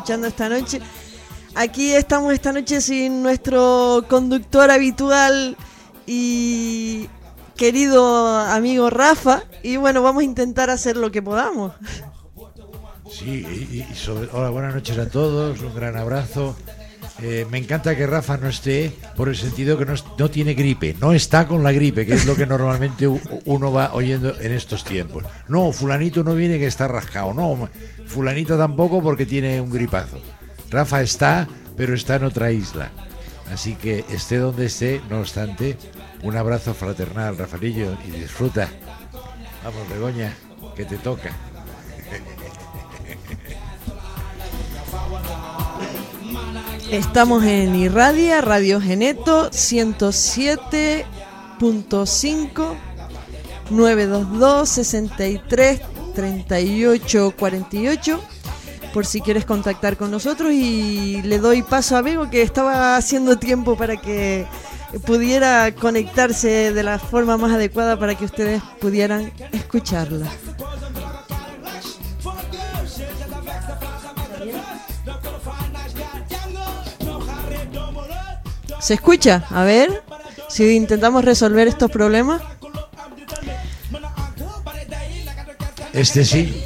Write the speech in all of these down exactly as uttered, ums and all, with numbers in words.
escuchando esta noche. Aquí estamos esta noche sin nuestro conductor habitual y querido amigo Rafa. Y bueno, vamos a intentar hacer lo que podamos. Sí, y, y sobre, hola, buenas noches a todos, un gran abrazo. Eh, me encanta que Rafa no esté por el sentido que no, no tiene gripe, no está con la gripe, que es lo que normalmente uno va oyendo en estos tiempos. No, fulanito no viene que está rascado, no, fulanito tampoco porque tiene un gripazo. Rafa está, pero está en otra isla. Así que esté donde esté, no obstante, un abrazo fraternal, Rafaelillo, y disfruta. Vamos, Begoña, que te toca. Estamos en Irradia, Radio Geneto, ciento siete punto cinco, nueve dos dos, sesenta y tres, treinta y ocho, cuarenta y ocho, por si quieres contactar con nosotros. Y le doy paso a Bego, que estaba haciendo tiempo para que pudiera conectarse de la forma más adecuada para que ustedes pudieran escucharla. ¿Se escucha? A ver si intentamos resolver estos problemas. Este sí.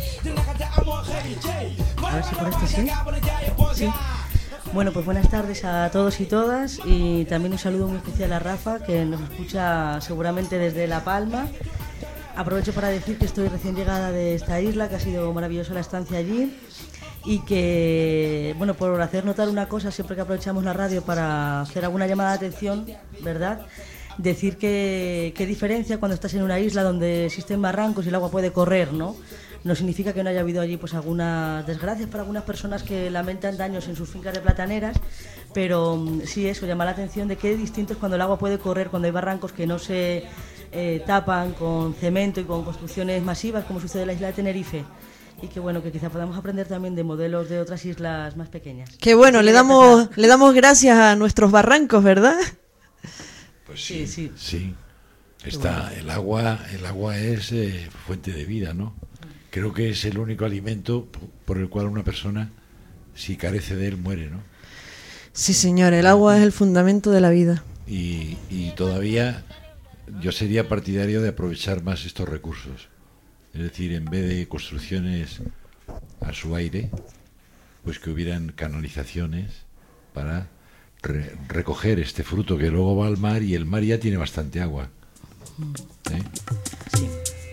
A ver si por este sí. Sí. Bueno, pues buenas tardes a todos y todas, y también un saludo muy especial a Rafa, que nos escucha seguramente desde La Palma. Aprovecho para decir que estoy recién llegada de esta isla, que ha sido maravillosa la estancia allí. Y que, bueno, por hacer notar una cosa, siempre que aprovechamos la radio para hacer alguna llamada de atención, ¿verdad? Decir que qué diferencia cuando estás en una isla donde existen barrancos y el agua puede correr, ¿no? No significa que no haya habido allí pues algunas desgracias para algunas personas que lamentan daños en sus fincas de plataneras, pero sí eso, llama la atención de qué distinto es cuando el agua puede correr, cuando hay barrancos que no se eh, tapan con cemento y con construcciones masivas, como sucede en la isla de Tenerife. Y que bueno, que quizá podamos aprender también de modelos de otras islas más pequeñas. Qué bueno, le damos le damos gracias a nuestros barrancos, ¿verdad? Pues sí, sí. sí. Está bueno. el agua, el agua es eh, fuente de vida, ¿no? Creo que es el único alimento por el cual una persona, si carece de él, muere, ¿no? Sí, señor, el agua es el fundamento de la vida. Y, y todavía yo sería partidario de aprovechar más estos recursos. Es decir, en vez de construcciones a su aire, pues que hubieran canalizaciones para re- recoger este fruto que luego va al mar, y el mar ya tiene bastante agua. ¿Eh? Sí.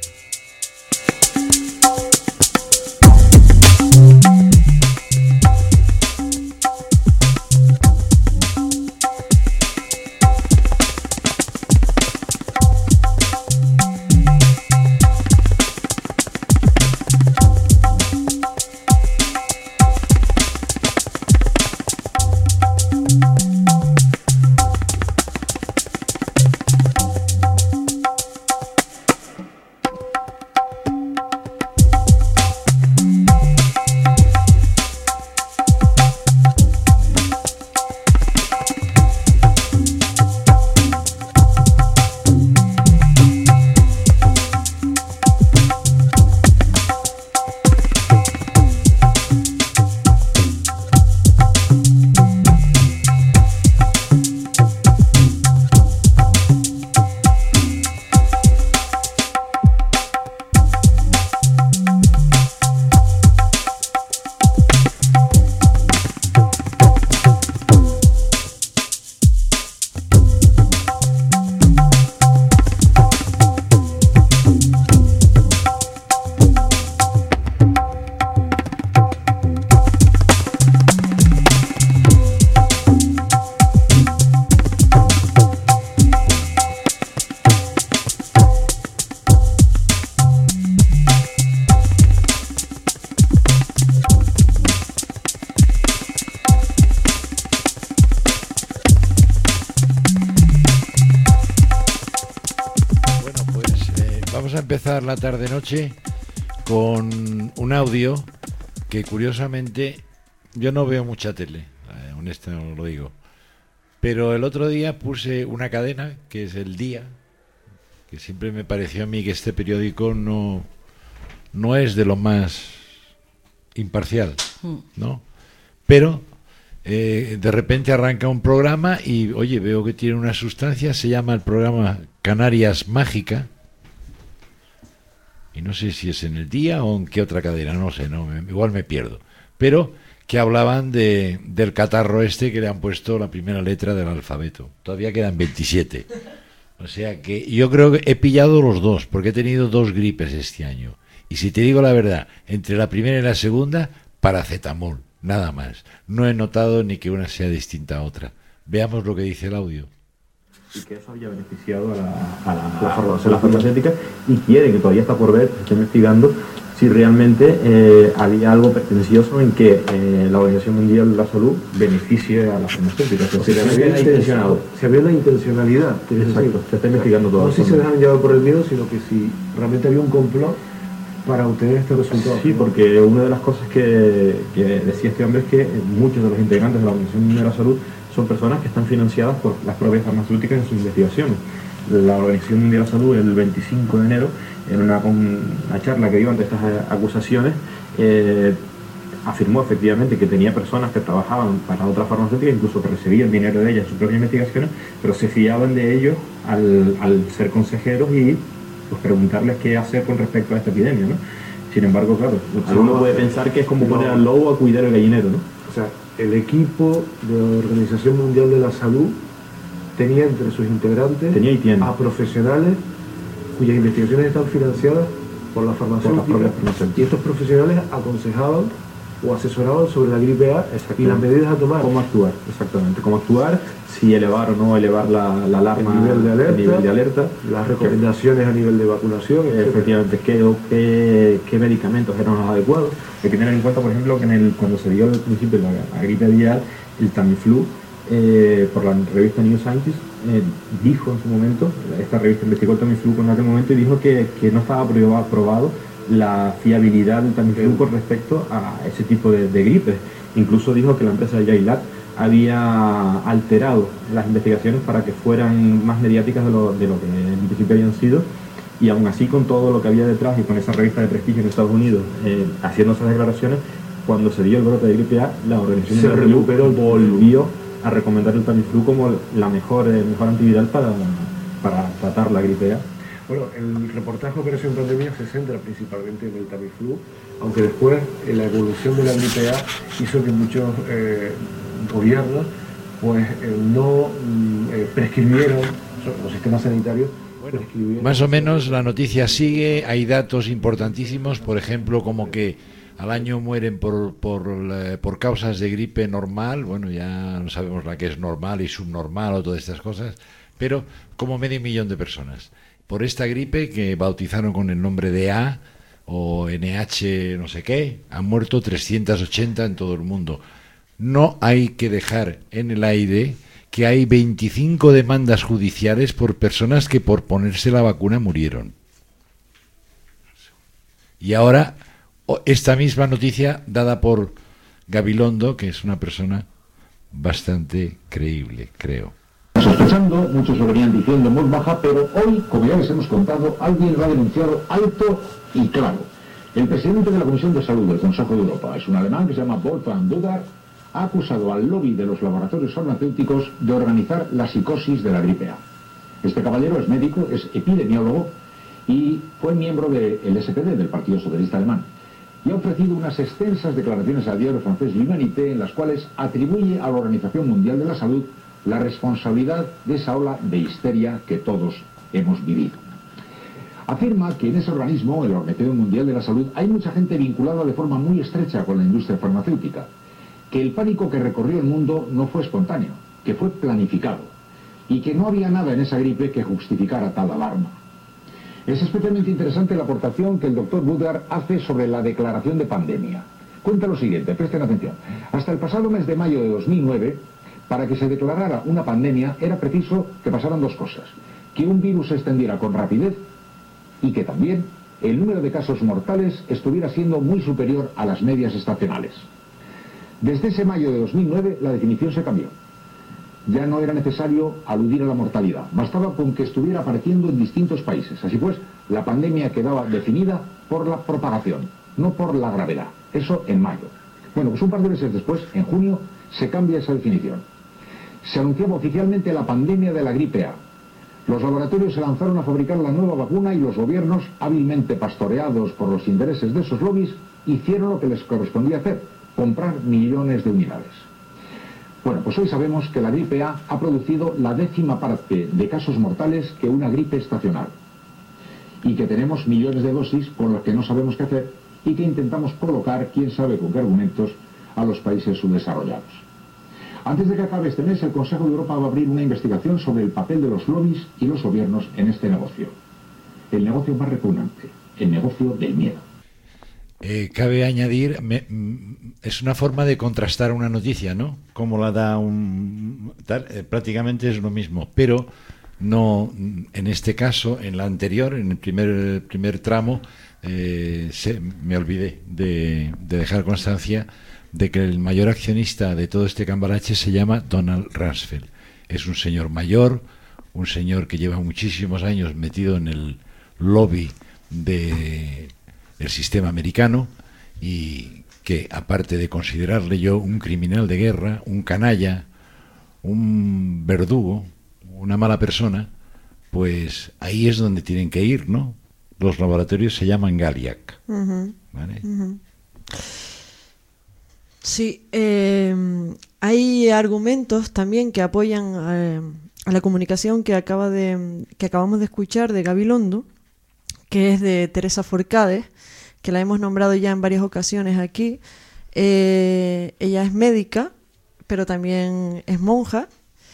Empezar la tarde-noche con un audio que curiosamente yo no veo mucha tele, eh, honesto lo digo, pero el otro día puse una cadena que es El Día, que siempre me pareció a mí que este periódico no, no es de lo más imparcial, ¿no? pero eh, de repente arranca un programa y, oye, veo que tiene una sustancia, se llama el programa Canarias Mágica, y no sé si es en El Día o en qué otra cadena, no sé, no, igual me pierdo, pero que hablaban de del catarro este que le han puesto la primera letra del alfabeto. Todavía quedan veintisiete. O sea que yo creo que he pillado los dos, porque he tenido dos gripes este año. Y si te digo la verdad, entre la primera y la segunda, paracetamol, nada más. No he notado ni que una sea distinta a otra. Veamos lo que dice el audio. Y que eso había beneficiado a la, a la, a la, farmacéutica. la farmacéutica y quiere, que todavía está por ver, está investigando si realmente eh, había algo pretencioso en que eh, la Organización Mundial de la Salud beneficie a las farmacéuticas. Si se había intencionado. Si había la intencionalidad. Exacto, se está investigando todo. No si se dejan llevar por el miedo, sino que si realmente había un complot para obtener este resultado. Sí, porque una de las cosas que, que decía este hombre es que muchos de los integrantes de la Organización Mundial de la Salud son personas que están financiadas por las propias farmacéuticas en sus investigaciones. La Organización Mundial de la Salud, el veinticinco de enero, en una, una charla que dio ante estas acusaciones, eh, afirmó efectivamente que tenía personas que trabajaban para otras farmacéuticas, incluso que recibían dinero de ellas en sus propias investigaciones, pero se fiaban de ellos al, al ser consejeros y pues, preguntarles qué hacer con respecto a esta epidemia, ¿no? Sin embargo, claro, uno puede pensar que es como poner al lobo a cuidar el gallinero, ¿no? O sea, el equipo de la Organización Mundial de la Salud tenía entre sus integrantes tenía y tiene. a profesionales cuyas investigaciones están financiadas por las farmacéuticas, y estos profesionales aconsejaban o asesoraban sobre la gripe A y las medidas a tomar. Cómo actuar, exactamente, cómo actuar, si elevar o no elevar la, la alarma, el nivel de alerta, el nivel de alerta las recomendaciones que, a nivel de vacunación, efectivamente, qué, qué, qué medicamentos eran los adecuados. Hay que tener en cuenta, por ejemplo, que en el, cuando se dio al principio la, la gripe aviar, el Tamiflu, Eh, por la revista New Scientist, eh, dijo en su momento, esta revista investigó el Tamiflu en aquel momento y dijo que, que no estaba probado, probado la fiabilidad del Tamiflu con respecto a ese tipo de, de gripes. Incluso dijo que la empresa Yailat había alterado las investigaciones para que fueran más mediáticas de lo, de lo que en principio habían sido, y aún así, con todo lo que había detrás y con esa revista de prestigio en Estados Unidos eh, haciendo esas declaraciones, cuando se dio el brote de gripe A, la Organización se recuperó, volvió a recomendar el Tamiflu como la mejor, eh, mejor antiviral para, para tratar la gripe A. Bueno, el reportaje Operación Pandemia se centra principalmente en el Tamiflu, aunque después en la evolución de la gripe A hizo que muchos eh, gobiernos pues eh, no eh, prescribieron, los sistemas sanitarios. Bueno, más o menos la noticia sigue, hay datos importantísimos, por ejemplo, como que al año mueren por, por, por causas de gripe normal, bueno, ya no sabemos la que es normal y subnormal o todas estas cosas, pero como medio millón de personas. Por esta gripe que bautizaron con el nombre de A o N H no sé qué, han muerto trescientos ochenta en todo el mundo. No hay que dejar en el aire que hay veinticinco demandas judiciales por personas que por ponerse la vacuna murieron. Y ahora esta misma noticia dada por Gabilondo, que es una persona bastante creíble, creo. Sospechando, muchos lo venían diciendo en voz baja, pero hoy, como ya les hemos contado, alguien lo ha denunciado alto y claro. El presidente de la Comisión de Salud del Consejo de Europa, es un alemán que se llama Wolfgang Dudar, ha acusado al lobby de los laboratorios farmacéuticos de organizar la psicosis de la gripe A. Este caballero es médico, es epidemiólogo y fue miembro del S P D, del Partido Socialista Alemán, y ha ofrecido unas extensas declaraciones al diario francés L'Humanité en las cuales atribuye a la Organización Mundial de la Salud la responsabilidad de esa ola de histeria que todos hemos vivido. Afirma que en ese organismo, el Organización Mundial de la Salud, hay mucha gente vinculada de forma muy estrecha con la industria farmacéutica, que el pánico que recorrió el mundo no fue espontáneo, que fue planificado, y que no había nada en esa gripe que justificara tal alarma. Es especialmente interesante la aportación que el doctor Budar hace sobre la declaración de pandemia. Cuenta lo siguiente, presten atención. Hasta el pasado mes de mayo de dos mil nueve, para que se declarara una pandemia era preciso que pasaran dos cosas: que un virus se extendiera con rapidez y que también el número de casos mortales estuviera siendo muy superior a las medias estacionales. Desde ese mayo de dos mil nueve la definición se cambió. Ya no era necesario aludir a la mortalidad, bastaba con que estuviera apareciendo en distintos países. Así pues, la pandemia quedaba definida por la propagación, no por la gravedad. Eso en mayo. Bueno, pues un par de meses después, en junio, se cambia esa definición. Se anunciaba oficialmente la pandemia de la gripe A. Los laboratorios se lanzaron a fabricar la nueva vacuna y los gobiernos, hábilmente pastoreados por los intereses de esos lobbies, hicieron lo que les correspondía hacer, comprar millones de unidades. Bueno, pues hoy sabemos que la gripe A ha producido la décima parte de casos mortales que una gripe estacional. Y que tenemos millones de dosis con las que no sabemos qué hacer y que intentamos colocar, quién sabe con qué argumentos, a los países subdesarrollados. Antes de que acabe este mes, el Consejo de Europa va a abrir una investigación sobre el papel de los lobbies y los gobiernos en este negocio. El negocio más repugnante, el negocio del miedo. Eh, cabe añadir, me, es una forma de contrastar una noticia, ¿no? Como la da un... Tal, eh, prácticamente es lo mismo, pero no, en este caso, en la anterior, en el primer, primer tramo, eh, se, me olvidé de, de dejar constancia de que el mayor accionista de todo este cambalache se llama Donald Rumsfeld. Es un señor mayor, un señor que lleva muchísimos años metido en el lobby de, del sistema americano y que, aparte de considerarle yo un criminal de guerra, un canalla, un verdugo, una mala persona, pues ahí es donde tienen que ir, ¿no? Los laboratorios se llaman Galiac. Uh-huh. ¿Vale? Uh-huh. Sí, eh, hay argumentos también que apoyan a, a la comunicación que acaba de que acabamos de escuchar de Gabilondo, que es de Teresa Forcade, que la hemos nombrado ya en varias ocasiones aquí. Eh, ella es médica, pero también es monja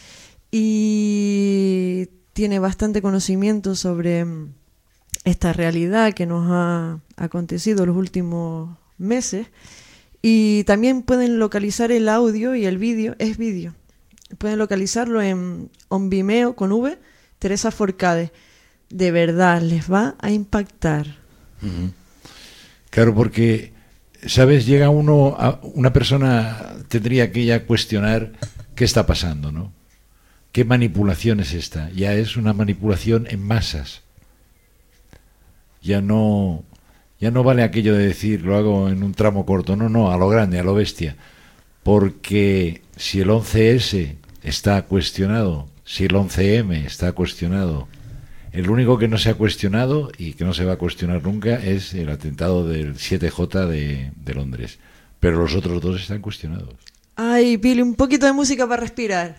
y tiene bastante conocimiento sobre esta realidad que nos ha acontecido los últimos meses. Y también pueden localizar el audio y el vídeo, es vídeo. Pueden localizarlo en On Vimeo con V, Teresa Forcade. De verdad, les va a impactar. Uh-huh. Claro, porque, ¿sabes? Llega uno, a, una persona tendría que ya cuestionar qué está pasando, ¿no? ¿Qué manipulación es esta? Ya es una manipulación en masas. Ya no... Ya no vale aquello de decir, lo hago en un tramo corto. No, no, a lo grande, a lo bestia. Porque si el once ese está cuestionado, si el once eme está cuestionado, el único que no se ha cuestionado y que no se va a cuestionar nunca es el atentado del siete jota de, de Londres. Pero los otros dos están cuestionados. Ay, Pili, un poquito de música para respirar.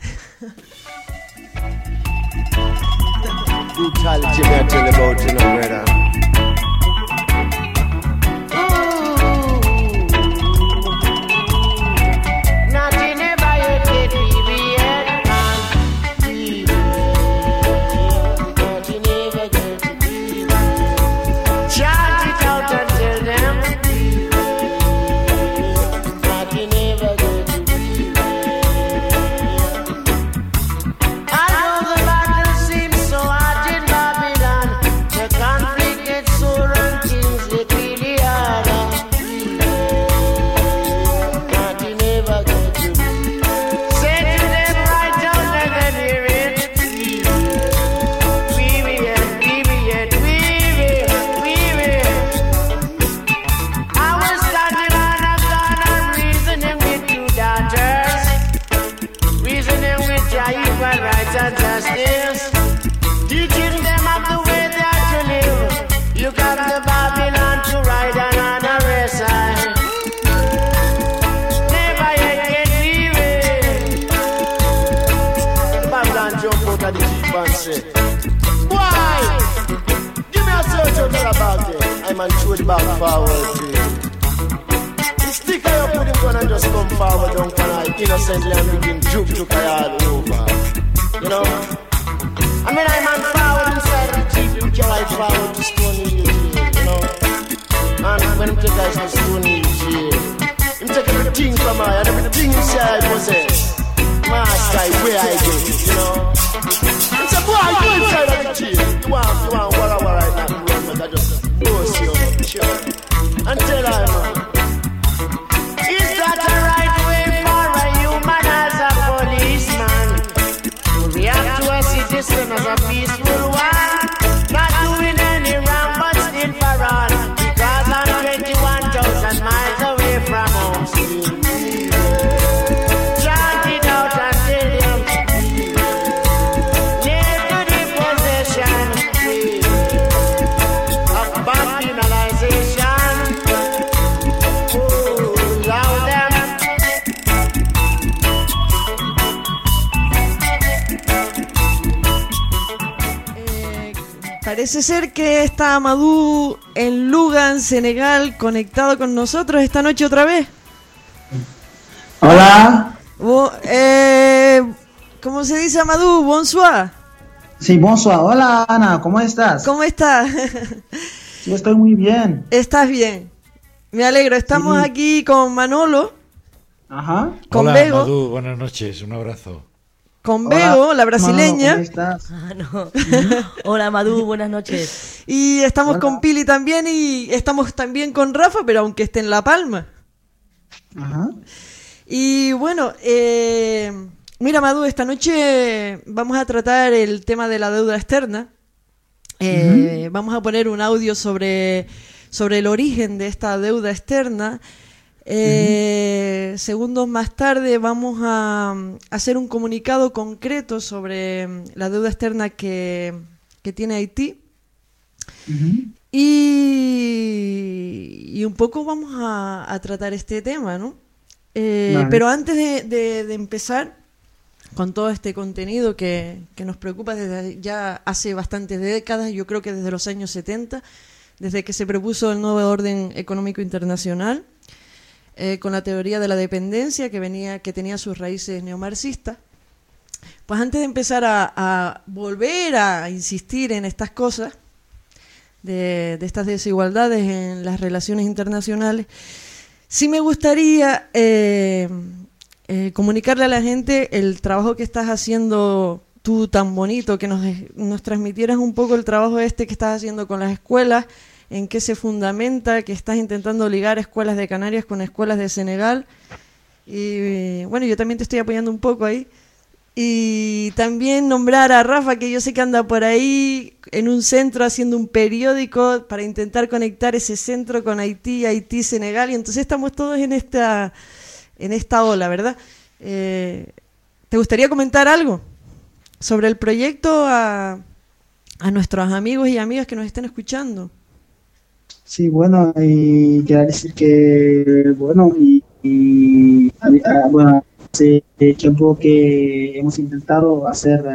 Man throw the back forward to you. Stick her up with him gun and just come forward, don't can I innocently and begin juke juke all over. You know? I mean I man forward inside the jeep, you can like forward to Stony Jail, you know? And when him take us to Stony Jail, him take everything from I and everything you say I possess. Master, where I get it, you know? And say, boy, you inside of the jail. You want, you want, walla walla right now. I just boast you, sure. And tell her, man, is that the right way for a human as a policeman to react to a citizen as a peaceful one, not doing any wrong but still for all? parece ser que está Amadou en Lugan, Senegal, conectado con nosotros esta noche otra vez. Hola. Bo, eh, ¿Cómo se dice, Amadou? Bonsoir. Sí, bonsoir. Hola, Ana, ¿cómo estás? ¿Cómo estás? Sí, estoy muy bien. ¿Estás bien? Me alegro. Estamos sí. aquí con Manolo. Ajá. Con Hola, Bego. Amadou, buenas noches, un abrazo. Con Bego, la brasileña. Manolo, ¿cómo estás? Ah, no. Hola, Amadou, buenas noches. Y estamos Hola. con Pili también y estamos también con Rafa, pero aunque esté en La Palma. Ajá. Y bueno, eh, mira, Amadou, esta noche vamos a tratar el tema de la deuda externa. Eh, uh-huh. Vamos a poner un audio sobre, sobre el origen de esta deuda externa. Eh, uh-huh. Segundos más tarde vamos a hacer un comunicado concreto sobre la deuda externa que, que tiene Haití. Uh-huh. y, y un poco vamos a, a tratar este tema, ¿no? Eh, vale. Pero antes de, de, de empezar con todo este contenido que, que nos preocupa desde ya hace bastantes décadas, yo creo que desde los años setenta, desde que se propuso el nuevo orden económico internacional, eh, con la teoría de la dependencia que venía, que tenía sus raíces neomarxistas. Pues antes de empezar a, a volver a insistir en estas cosas, de, de estas desigualdades en las relaciones internacionales, sí me gustaría eh, eh, comunicarle a la gente el trabajo que estás haciendo tú tan bonito, que nos, nos transmitieras un poco el trabajo este que estás haciendo con las escuelas, en qué se fundamenta, que estás intentando ligar escuelas de Canarias con escuelas de Senegal. Y bueno, yo también te estoy apoyando un poco ahí. Y también nombrar a Rafa, que yo sé que anda por ahí en un centro haciendo un periódico para intentar conectar ese centro con Haití, Haití, Senegal, y entonces estamos todos en esta en esta ola, ¿verdad? Eh, ¿Te gustaría comentar algo sobre el proyecto a, a nuestros amigos y amigas que nos estén escuchando? Sí, bueno, y quiero decir que, bueno, y, y a, bueno, hace tiempo que hemos intentado hacer...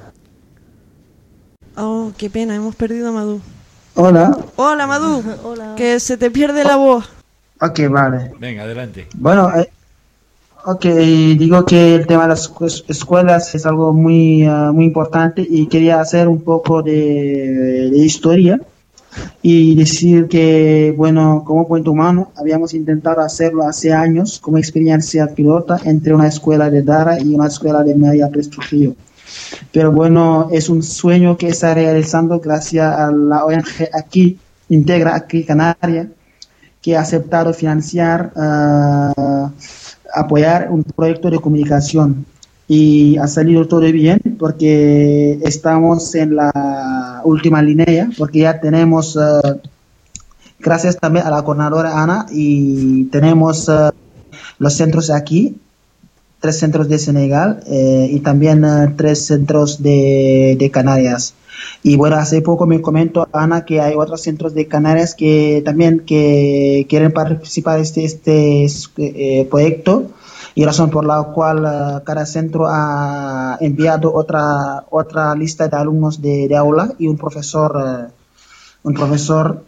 Oh, qué pena, hemos perdido a Amadou. Hola. Hola, Amadou. Hola. Que se te pierde la voz. Ok, vale. Venga, adelante. Bueno, eh, ok, digo que el tema de las escuelas es algo muy, uh, muy importante y quería hacer un poco de, de historia y decir que, bueno, como Puente Humano habíamos intentado hacerlo hace años como experiencia pilota entre una escuela de Dara y una escuela de Media Trujillo. Pero bueno, es un sueño que está realizando gracias a la O N G aquí, Integra aquí Canarias, que ha aceptado financiar, uh, apoyar un proyecto de comunicación. Y ha salido todo bien porque estamos en la última línea, porque ya tenemos, uh, gracias también a la coordinadora Ana, y tenemos uh, los centros aquí, tres centros de Senegal eh, y también uh, tres centros de, de Canarias. Y bueno, hace poco me comentó Ana que hay otros centros de Canarias que también que quieren participar en este, este eh, proyecto. Y razón por la cual uh, cada centro ha enviado otra otra lista de alumnos de, de aula y un profesor uh, un profesor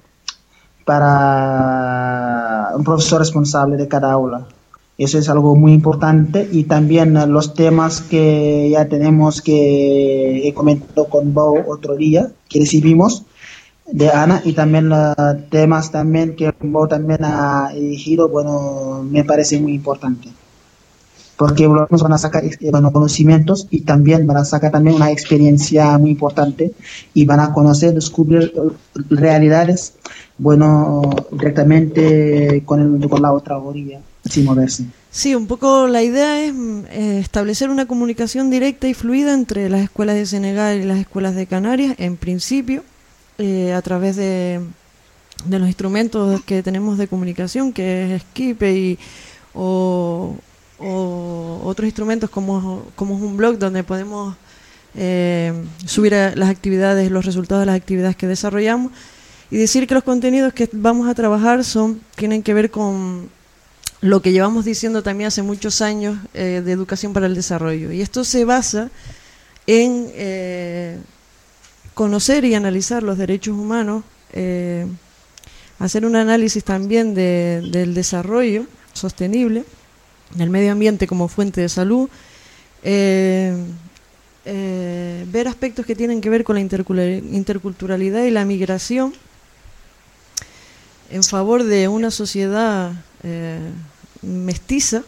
para un profesor responsable de cada aula. Eso es algo muy importante. Y también uh, los temas que ya tenemos, que he comentado con Bo otro día, que recibimos de Ana, y también uh, temas también que Bo también ha elegido, bueno, me parece muy importante. Porque nos van a sacar bueno, conocimientos y también van a sacar también una experiencia muy importante y van a conocer, descubrir realidades, bueno, directamente con, el, con la otra orilla, sin moverse. Sí, un poco la idea es eh, establecer una comunicación directa y fluida entre las escuelas de Senegal y las escuelas de Canarias, en principio, eh, a través de, de los instrumentos que tenemos de comunicación, que es Skype y o o otros instrumentos como, como es un blog donde podemos eh, subir a las actividades, los resultados de las actividades que desarrollamos, y decir que los contenidos que vamos a trabajar son tienen que ver con lo que llevamos diciendo también hace muchos años eh, de educación para el desarrollo, y esto se basa en eh, conocer y analizar los derechos humanos, eh, hacer un análisis también de, del desarrollo sostenible, del medio ambiente como fuente de salud, eh, eh, ver aspectos que tienen que ver con la interculturalidad y la migración en favor de una sociedad eh, mestiza.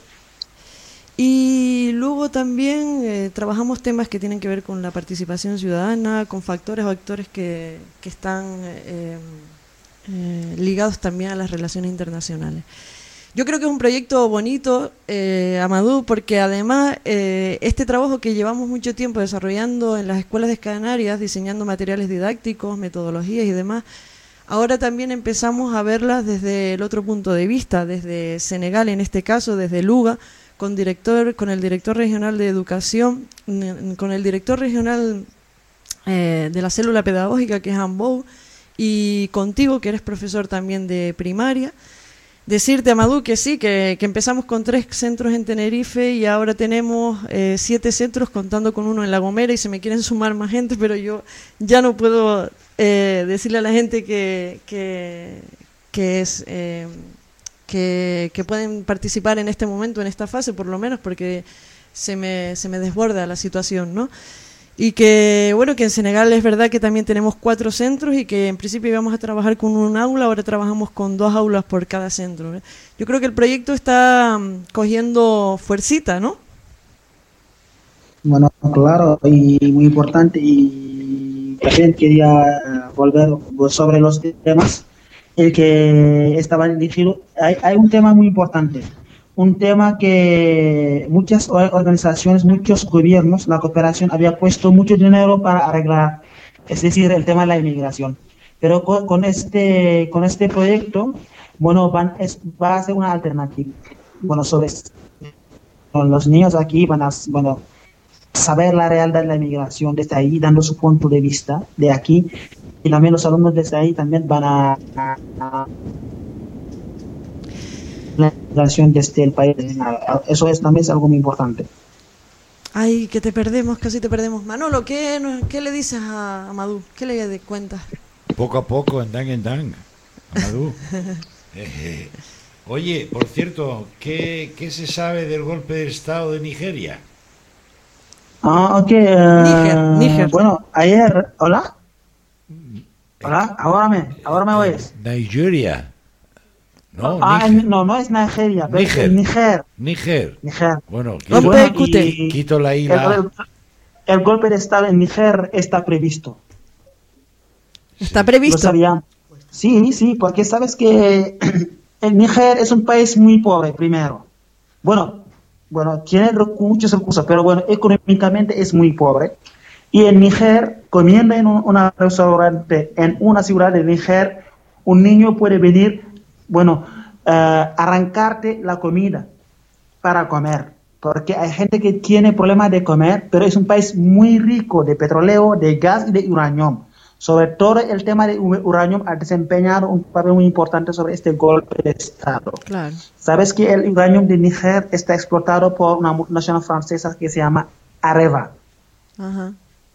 Y luego también eh, trabajamos temas que tienen que ver con la participación ciudadana, con factores o actores que, que están eh, eh, ligados también a las relaciones internacionales. Yo creo que es un proyecto bonito, eh, Amadou, porque además eh, este trabajo que llevamos mucho tiempo desarrollando en las escuelas de Canarias, diseñando materiales didácticos, metodologías y demás, ahora también empezamos a verlas desde el otro punto de vista, desde Senegal en este caso, desde Luga, con director, con el director regional de educación, con el director regional eh, de la célula pedagógica, que es Ambou, y contigo, que eres profesor también de primaria. Decirte, Amadou, que sí, que, que empezamos con tres centros en Tenerife y ahora tenemos eh, siete centros, contando con uno en La Gomera, y se me quieren sumar más gente, pero yo ya no puedo eh, decirle a la gente que, que, que es... Eh, Que, que pueden participar en este momento, en esta fase, por lo menos, porque se me, se me desborda la situación, ¿no? Y que, bueno, que en Senegal es verdad que también tenemos cuatro centros y que en principio íbamos a trabajar con un aula, ahora trabajamos con dos aulas por cada centro, ¿eh? Yo creo que el proyecto está um, cogiendo fuercita, ¿no? Bueno, claro, y muy importante, y también quería volver sobre los temas. El que estaba dirigido, hay, hay un tema muy importante, un tema que muchas organizaciones, muchos gobiernos, la cooperación había puesto mucho dinero para arreglar, es decir, el tema de la inmigración. Pero con, con este con este proyecto, bueno, van, es, va a ser una alternativa. Bueno, sobre con los niños aquí van a, bueno, saber la realidad de la inmigración desde ahí, dando su punto de vista de aquí. Y también los alumnos desde ahí también van a, a, a la migración desde el país. Eso es también es algo muy importante. Ay, que te perdemos, casi te perdemos. Manolo, ¿qué, qué le dices a Amadou? ¿Qué le cuentas? Poco a poco, en dan, en dan, Amadou. eh, oye, por cierto, ¿qué, ¿qué se sabe del golpe de Estado de Nigeria? Ah, ok. Uh, Níger, Níger. Bueno, ayer, ¿hola? Hola, ahora me, ahora me oyes. Nigeria. No, ah, Níger. no, no es Nigeria, pero Níger. es Níger. Níger. Níger. Bueno, No, quito, bueno, y quito la I. La... El, el golpe de Estado en Níger está previsto. ¿Está Lo previsto? sabían. Sí, sí, porque sabes que el Níger es un país muy pobre, primero. Bueno, bueno, tiene muchos recursos, pero bueno, económicamente es muy pobre. Y en Níger, comiendo en un una restaurante en una ciudad de Níger, un niño puede venir, bueno, uh, arrancarte la comida para comer. Porque hay gente que tiene problemas de comer, pero es un país muy rico de petróleo, de gas y de uranio. Sobre todo el tema de uranio ha desempeñado un papel muy importante sobre este golpe de Estado. Claro. Sabes que el uranio de Níger está explotado por una multinacional francesa que se llama Areva. Ajá.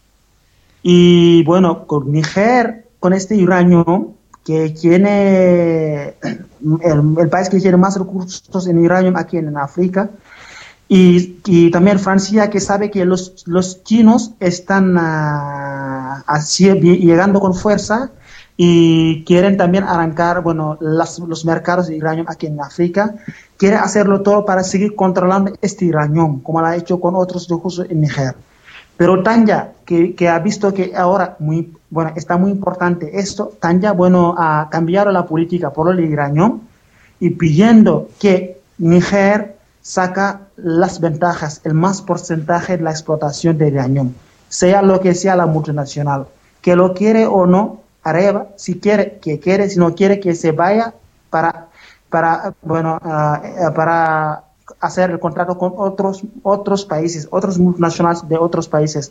Y bueno, con Níger, con este uranio, que tiene el, el país que tiene más recursos en uranio aquí en África, y, y también Francia, que sabe que los, los chinos están uh, así, llegando con fuerza y quieren también arrancar, bueno, las, los mercados de uranio aquí en África, quiere hacerlo todo para seguir controlando este uranio, como lo ha hecho con otros recursos en Níger. Pero Tanja, que, que ha visto que ahora muy, bueno, está muy importante esto, Tanja, bueno, ha cambiado la política por el uranio y pidiendo que Níger saca las ventajas, el más porcentaje de la explotación de uranio, sea lo que sea la multinacional, que lo quiere o no, Areva, si quiere, que quiere, si no quiere, que se vaya para, para, bueno, uh, para hacer el contrato con otros otros países, otros multinacionales de otros países.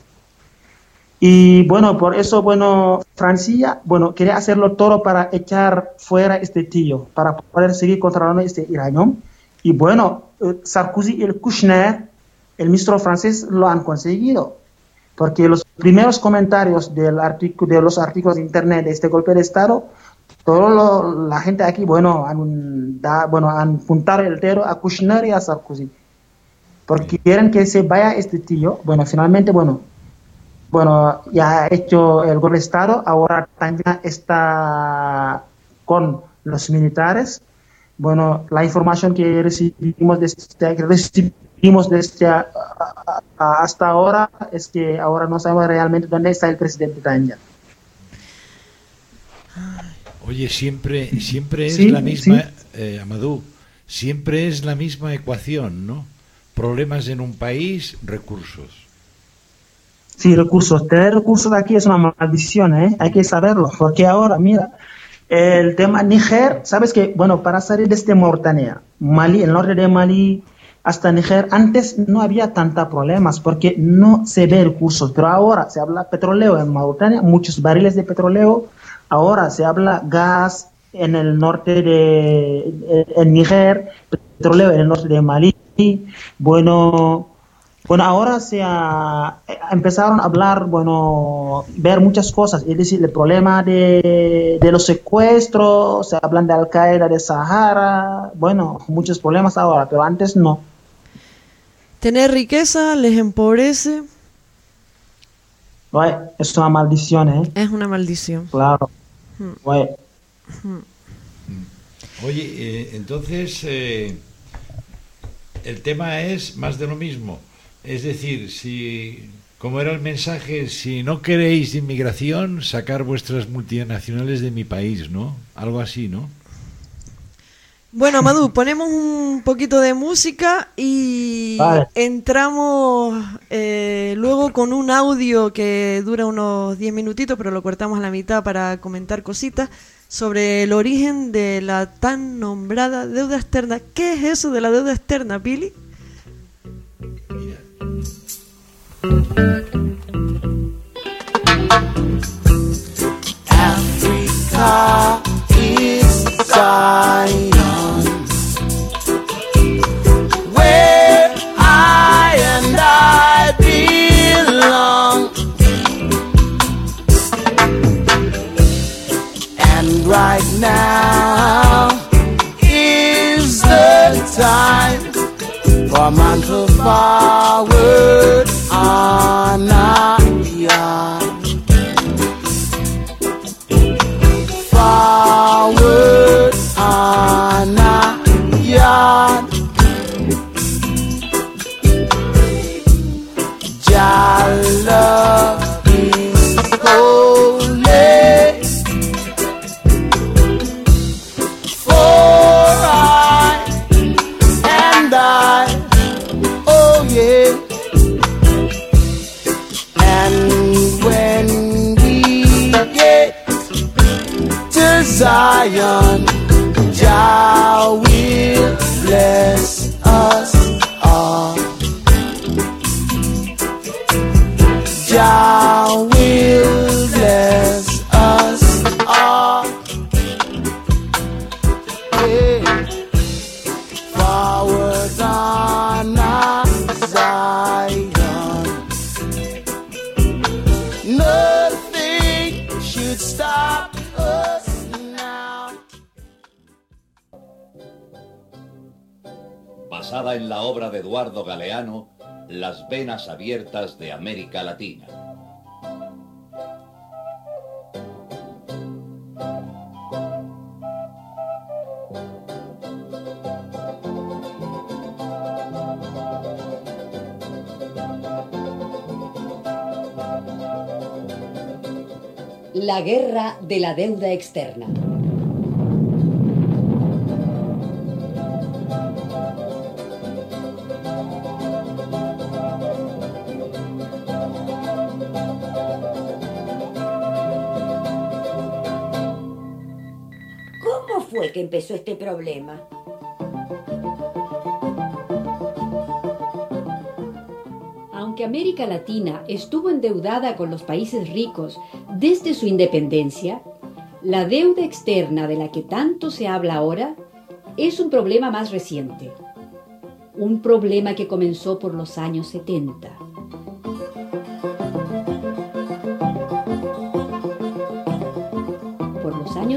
Y bueno, por eso, bueno, Francia, bueno, quería hacerlo todo para echar fuera este tío, para poder seguir controlando este uranio. Y bueno, Sarkozy y el Kouchner, el ministro francés, lo han conseguido, porque los primeros comentarios del artículo, de los artículos de internet de este golpe de Estado, toda la gente aquí, bueno, han, da, bueno, han apuntado el dedo a Kushner y a Sarkozy, porque quieren que se vaya este tío. Bueno, finalmente, bueno, bueno, ya ha hecho el golpe de Estado, ahora también está con los militares. Bueno, la información que recibimos desde, que recibimos desde a, a, a, hasta ahora es que ahora no sabemos realmente dónde está el presidente Tanja. Oye, siempre, siempre es sí, la misma, sí. eh, Amadou, siempre es la misma ecuación, ¿no? Problemas en un país, recursos. Sí, recursos. Tener recursos aquí es una maldición, ¿eh? Hay que saberlo, porque ahora, mira, el tema Níger, sabes que, bueno, para salir desde Mauritania, Mali, el norte de Mali hasta Níger, antes no había tantos problemas porque no se ve recursos, pero ahora se habla petróleo en Mauritania, muchos barriles de petróleo, ahora se habla gas en el norte de en Níger, petróleo en el norte de Mali, bueno... Bueno, ahora se ha, empezaron a hablar, bueno, ver muchas cosas, es decir, el problema de, de los secuestros, se hablan de Al-Qaeda, de Sahara, bueno, muchos problemas ahora, pero antes no. Tener riqueza les empobrece. Bueno, es una maldición, ¿eh? Es una maldición. Claro. Hmm. Bueno. Oye, eh, entonces, eh, el tema es más de lo mismo. Es decir, si, como era el mensaje, si no queréis inmigración, sacar vuestras multinacionales de mi país, ¿no? Algo así, ¿no? Bueno, Amadou, ponemos un poquito de música y vale. entramos eh, luego con un audio que dura unos diez minutitos, pero lo cortamos a la mitad para comentar cositas sobre el origen de la tan nombrada deuda externa. ¿Qué es eso de la deuda externa, Pili? Mira. Africa is Zion, where I and I belong, and right now is the time for man to forward on a yard, forward on a yard. Jah love is holy, for I and I, oh yeah. And when we get to Zion, Jah will bless us all. Jah will bless us all. Yeah. Forward on our Zion. Nothing should stop us now. Basada en la obra de Eduardo Galeano, Las venas abiertas de América Latina. La guerra de la deuda externa. ¿Cómo fue que empezó este problema? Aunque América Latina estuvo endeudada con los países ricos desde su independencia, la deuda externa de la que tanto se habla ahora es un problema más reciente. Un problema que comenzó por los años setenta.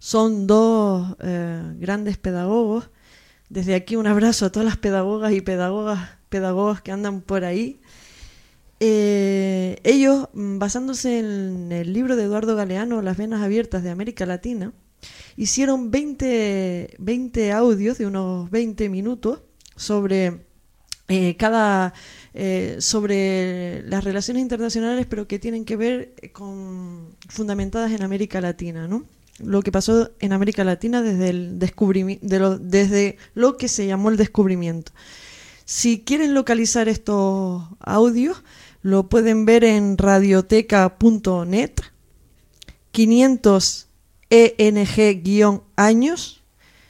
son dos eh, grandes pedagogos. Desde aquí un abrazo a todas las pedagogas y pedagogas, pedagogas que andan por ahí. Eh, ellos, basándose en el libro de Eduardo Galeano, Las venas abiertas de América Latina, hicieron veinte, veinte audios de unos veinte minutos sobre eh, cada eh, sobre las relaciones internacionales, pero que tienen que ver con fundamentadas en América Latina, ¿no? Lo que pasó en América Latina desde el descubrimiento, de lo, desde lo que se llamó el descubrimiento. Si quieren localizar estos audios, lo pueden ver en radioteca punto net, quinientos E N G-años,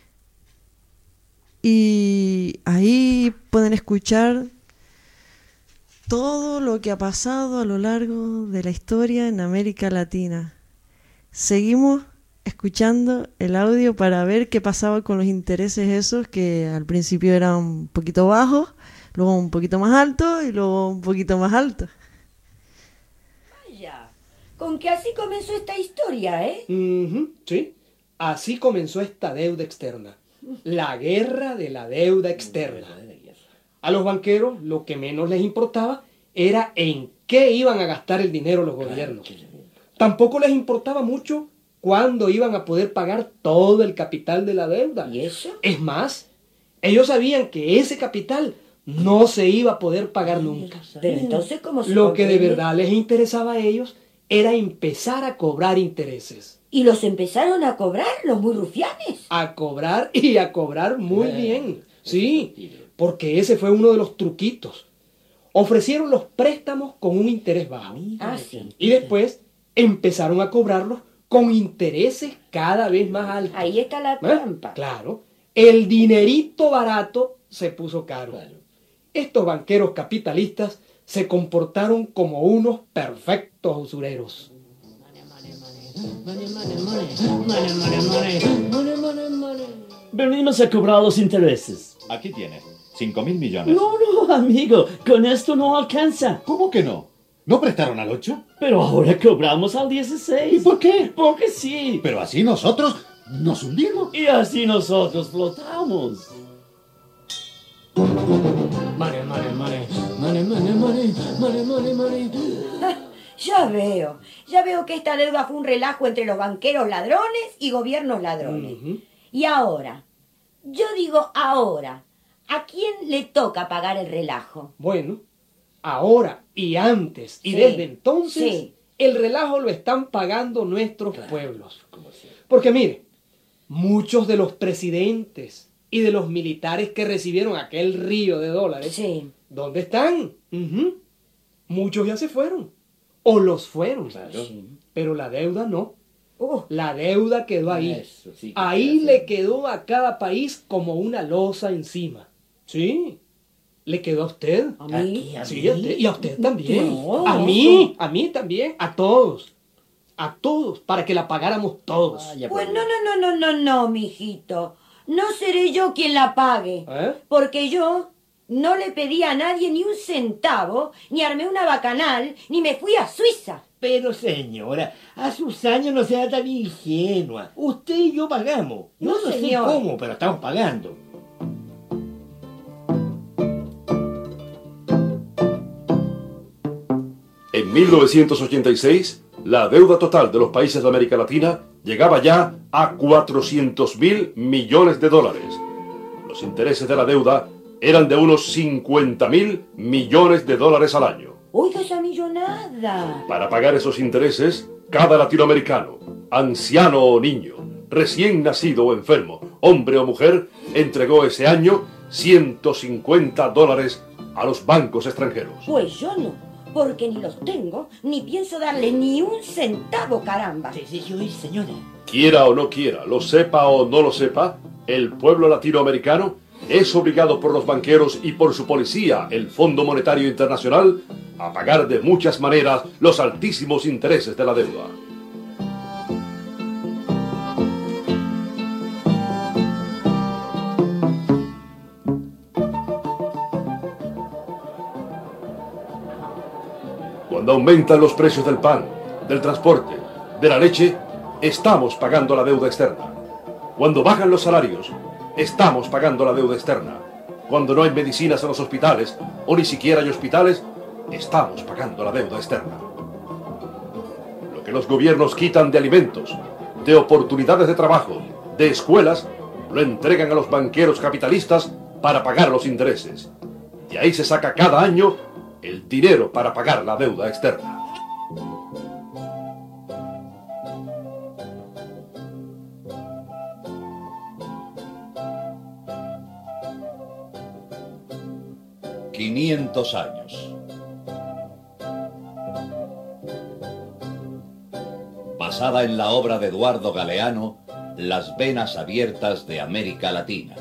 y ahí pueden escuchar todo lo que ha pasado a lo largo de la historia en América Latina. Seguimos escuchando el audio para ver qué pasaba con los intereses esos que al principio eran un poquito bajos, luego un poquito más altos y luego un poquito más altos. Vaya, con que así comenzó esta historia, ¿eh? Uh-huh, sí, así comenzó esta deuda externa, la guerra de la deuda externa. A los banqueros lo que menos les importaba era en qué iban a gastar el dinero los gobiernos. Tampoco les importaba mucho cuándo iban a poder pagar todo el capital de la deuda. ¿Y eso? Es más, ellos sabían que ese capital no se iba a poder pagar nunca. Pero entonces, ¿cómo se Lo que de comprende? verdad les interesaba a ellos era empezar a cobrar intereses. ¿Y los empezaron a cobrar los muy rufianes? A cobrar y a cobrar muy bien. Sí, porque ese fue uno de los truquitos. Ofrecieron los préstamos con un interés bajo. Ah, sí. Y después empezaron a cobrarlos con intereses cada vez más altos. Ahí está la ¿Eh? trampa. Claro. El dinerito barato se puso caro. Estos banqueros capitalistas se comportaron como unos perfectos usureros. Venimos a cobrar los intereses. Aquí tiene, cinco mil millones. No, no, amigo, con esto no alcanza. ¿Cómo que no? ¿No prestaron al ocho? Pero ahora cobramos al dieciséis. ¿Y por qué? Porque sí. Pero así nosotros nos hundimos. Y así nosotros flotamos. Money, money, money, money, money, money, money, money, money. Ya veo, ya veo que esta deuda fue un relajo entre los banqueros ladrones y gobiernos ladrones. Uh-huh. Y ahora, yo digo ahora, ¿a quién le toca pagar el relajo? Bueno, ahora y antes y Sí, desde entonces, sí. el relajo lo están pagando nuestros pueblos. Porque mire, muchos de los presidentes y de los militares que recibieron aquel río de dólares, Sí. ¿dónde están? Ujú. Muchos ya se fueron. O los fueron. Sí. Pero la deuda no. Uh, La deuda quedó ahí. Eso sí que Ahí se le hace. quedó a cada país como una losa encima. Sí. ¿Le quedó a usted? ¿A mí? Sí, a usted. Y a usted también. No. A mí, a mí también. A todos. A todos. Para que la pagáramos todos. Pues no, no, no, no, no, no, mijito. No seré yo quien la pague. ¿Eh? Porque yo no le pedí a nadie ni un centavo, ni armé una bacanal, ni me fui a Suiza. Pero señora, a sus años no sea tan ingenua. Usted y yo pagamos. No, No, no sé señor. cómo, pero estamos pagando. En mil novecientos ochenta y seis, la deuda total de los países de América Latina llegaba ya a cuatrocientos mil millones de dólares. Los intereses de la deuda eran de unos cincuenta mil millones de dólares al año. Oiga esa millonada. Para pagar esos intereses, cada latinoamericano, anciano o niño, recién nacido o enfermo, hombre o mujer, entregó ese año ciento cincuenta dólares a los bancos extranjeros. Pues yo no, porque ni los tengo, ni pienso darle ni un centavo, caramba. Sí, sí, sí, señora. Quiera o no quiera, lo sepa o no lo sepa, el pueblo latinoamericano es obligado por los banqueros y por su policía, el Fondo Monetario Internacional, a pagar de muchas maneras los altísimos intereses de la deuda. Cuando aumentan los precios del pan, del transporte, de la leche, estamos pagando la deuda externa. Cuando bajan los salarios, estamos pagando la deuda externa. Cuando no hay medicinas en los hospitales, o ni siquiera hay hospitales, estamos pagando la deuda externa. Lo que los gobiernos quitan de alimentos, de oportunidades de trabajo, de escuelas, lo entregan a los banqueros capitalistas para pagar los intereses. Y ahí se saca cada año el dinero para pagar la deuda externa. quinientos años. Basada en la obra de Eduardo Galeano, Las venas abiertas de América Latina.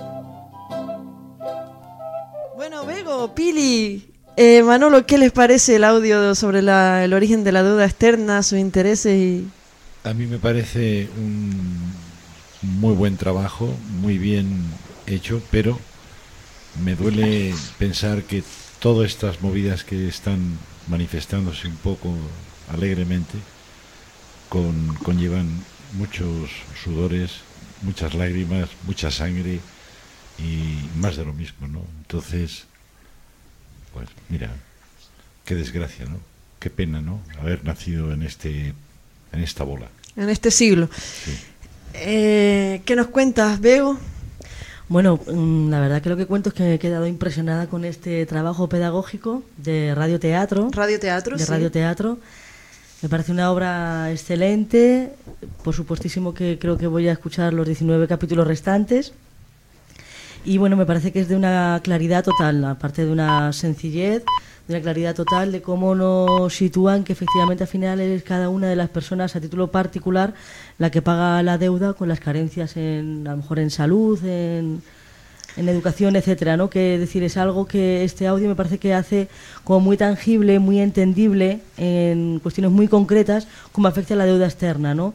Bueno, Bego, Pili, eh, Manolo, ¿qué les parece el audio sobre la, el origen de la deuda externa, sus intereses y...? A mí me parece un muy buen trabajo, muy bien hecho, pero me duele pensar que todas estas movidas que están manifestándose un poco alegremente con, conllevan muchos sudores, muchas lágrimas, mucha sangre y más de lo mismo, ¿no? Entonces, pues mira, qué desgracia, ¿no? Qué pena, ¿no? Haber nacido en este, en esta bola. En este siglo. Sí. Eh, ¿Qué nos cuentas, Bego? Bueno, la verdad que lo que cuento es que me he quedado impresionada con este trabajo pedagógico de radioteatro. Radioteatro, de sí. radioteatro. Me parece una obra excelente. Por supuestísimo que creo que voy a escuchar los diecinueve capítulos restantes. Y bueno, me parece que es de una claridad total, aparte de una sencillez, de una claridad total de cómo nos sitúan que efectivamente al final es cada una de las personas a título particular la que paga la deuda con las carencias en, a lo mejor en salud, en, en educación, etcétera, ¿no? Que decir, es algo que este audio me parece que hace como muy tangible, muy entendible en cuestiones muy concretas cómo afecta a la deuda externa, ¿no?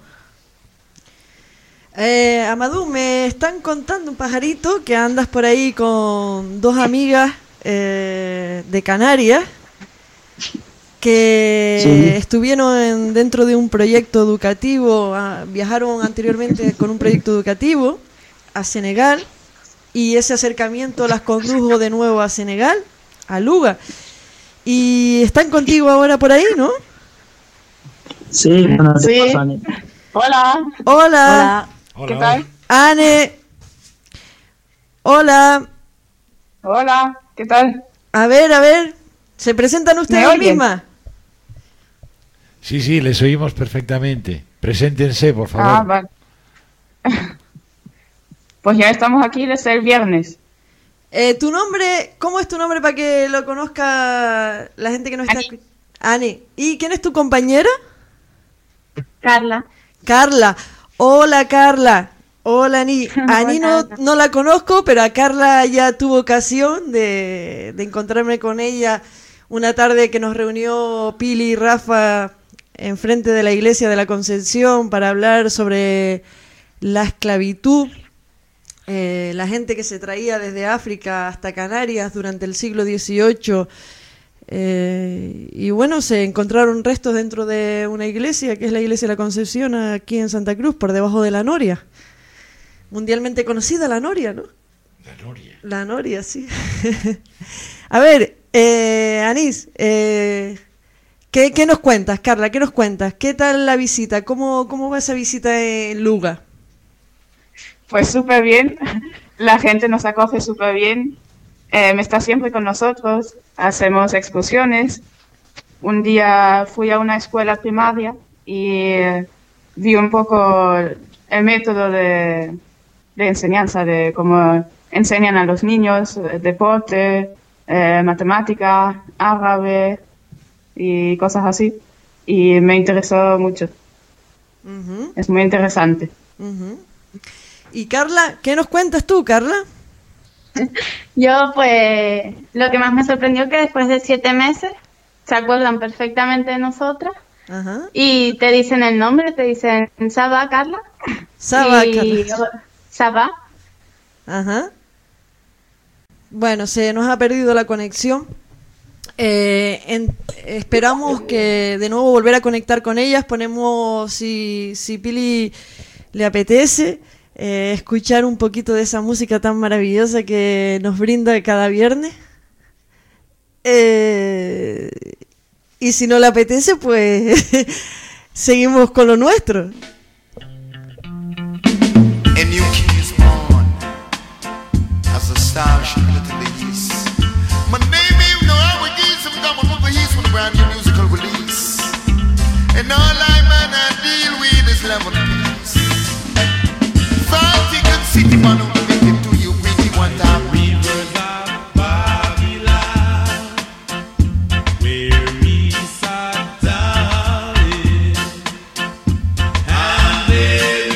Eh, Amadou, me están contando un pajarito que andas por ahí con dos amigas eh, de Canarias que sí. estuvieron en, dentro de un proyecto educativo, a, viajaron anteriormente con un proyecto educativo a Senegal y ese acercamiento las condujo de nuevo a Senegal, a Luga. Y están contigo ahora por ahí, ¿no? Sí, bueno, sí. Hola. Hola. Hola. ¿Qué tal? Ane. Hola. Hola, ¿qué tal? A ver, a ver, ¿se presentan ustedes mismas? Sí, sí, les oímos perfectamente. Preséntense, por favor. Ah, vale. Pues ya estamos aquí desde el viernes. Eh, ¿Tu nombre, cómo es tu nombre para que lo conozca la gente que nos está escuchando? Ani. ¿Y quién es tu compañera? Carla. Carla. Hola, Carla. Hola, Ani. Ani no, no la conozco, pero a Carla ya tuvo ocasión de, de encontrarme con ella una tarde que nos reunió Pili y Rafa enfrente de la iglesia de la Concepción para hablar sobre la esclavitud, eh, la gente que se traía desde África hasta Canarias durante el siglo dieciocho. Eh, y bueno, se encontraron restos dentro de una iglesia, que es la iglesia de la Concepción, aquí en Santa Cruz, por debajo de la Noria. Mundialmente conocida la Noria, ¿no? La Noria. La Noria, sí. A ver, eh, Anís, eh, ¿qué, ¿qué nos cuentas, Carla? ¿Qué nos cuentas? ¿Qué tal la visita? ¿Cómo, cómo va esa visita en Luga? Pues súper bien. La gente nos acoge súper bien. Eh, está siempre con nosotros. Hacemos excursiones. Un día fui a una escuela primaria y eh, vi un poco el método de, de enseñanza, de cómo enseñan a los niños deporte, eh, matemática, árabe y cosas así. Y me interesó mucho. Uh-huh. Es muy interesante. Uh-huh. Y Carla, ¿qué nos cuentas tú, Carla? Yo, pues, lo que más me sorprendió es que después de siete meses se acuerdan perfectamente de nosotras. Ajá. Y te dicen el nombre, te dicen Saba, Carla. Saba, y... Carla. Saba. Ajá. Bueno, se nos ha perdido la conexión. Eh, en, esperamos que de nuevo volver a conectar con ellas. Ponemos, si, si Pili le apetece, eh, escuchar un poquito de esa música tan maravillosa que nos brinda cada viernes. Eh, y si no le apetece, pues seguimos con lo nuestro. A new king is born as a star shining to the east. My name is no I will give some come over east with a brand new musical release. And all I man I deal with is love and peace. Fighting good city man who make him to you really one time. Rivers of Babylon, where we sat down and there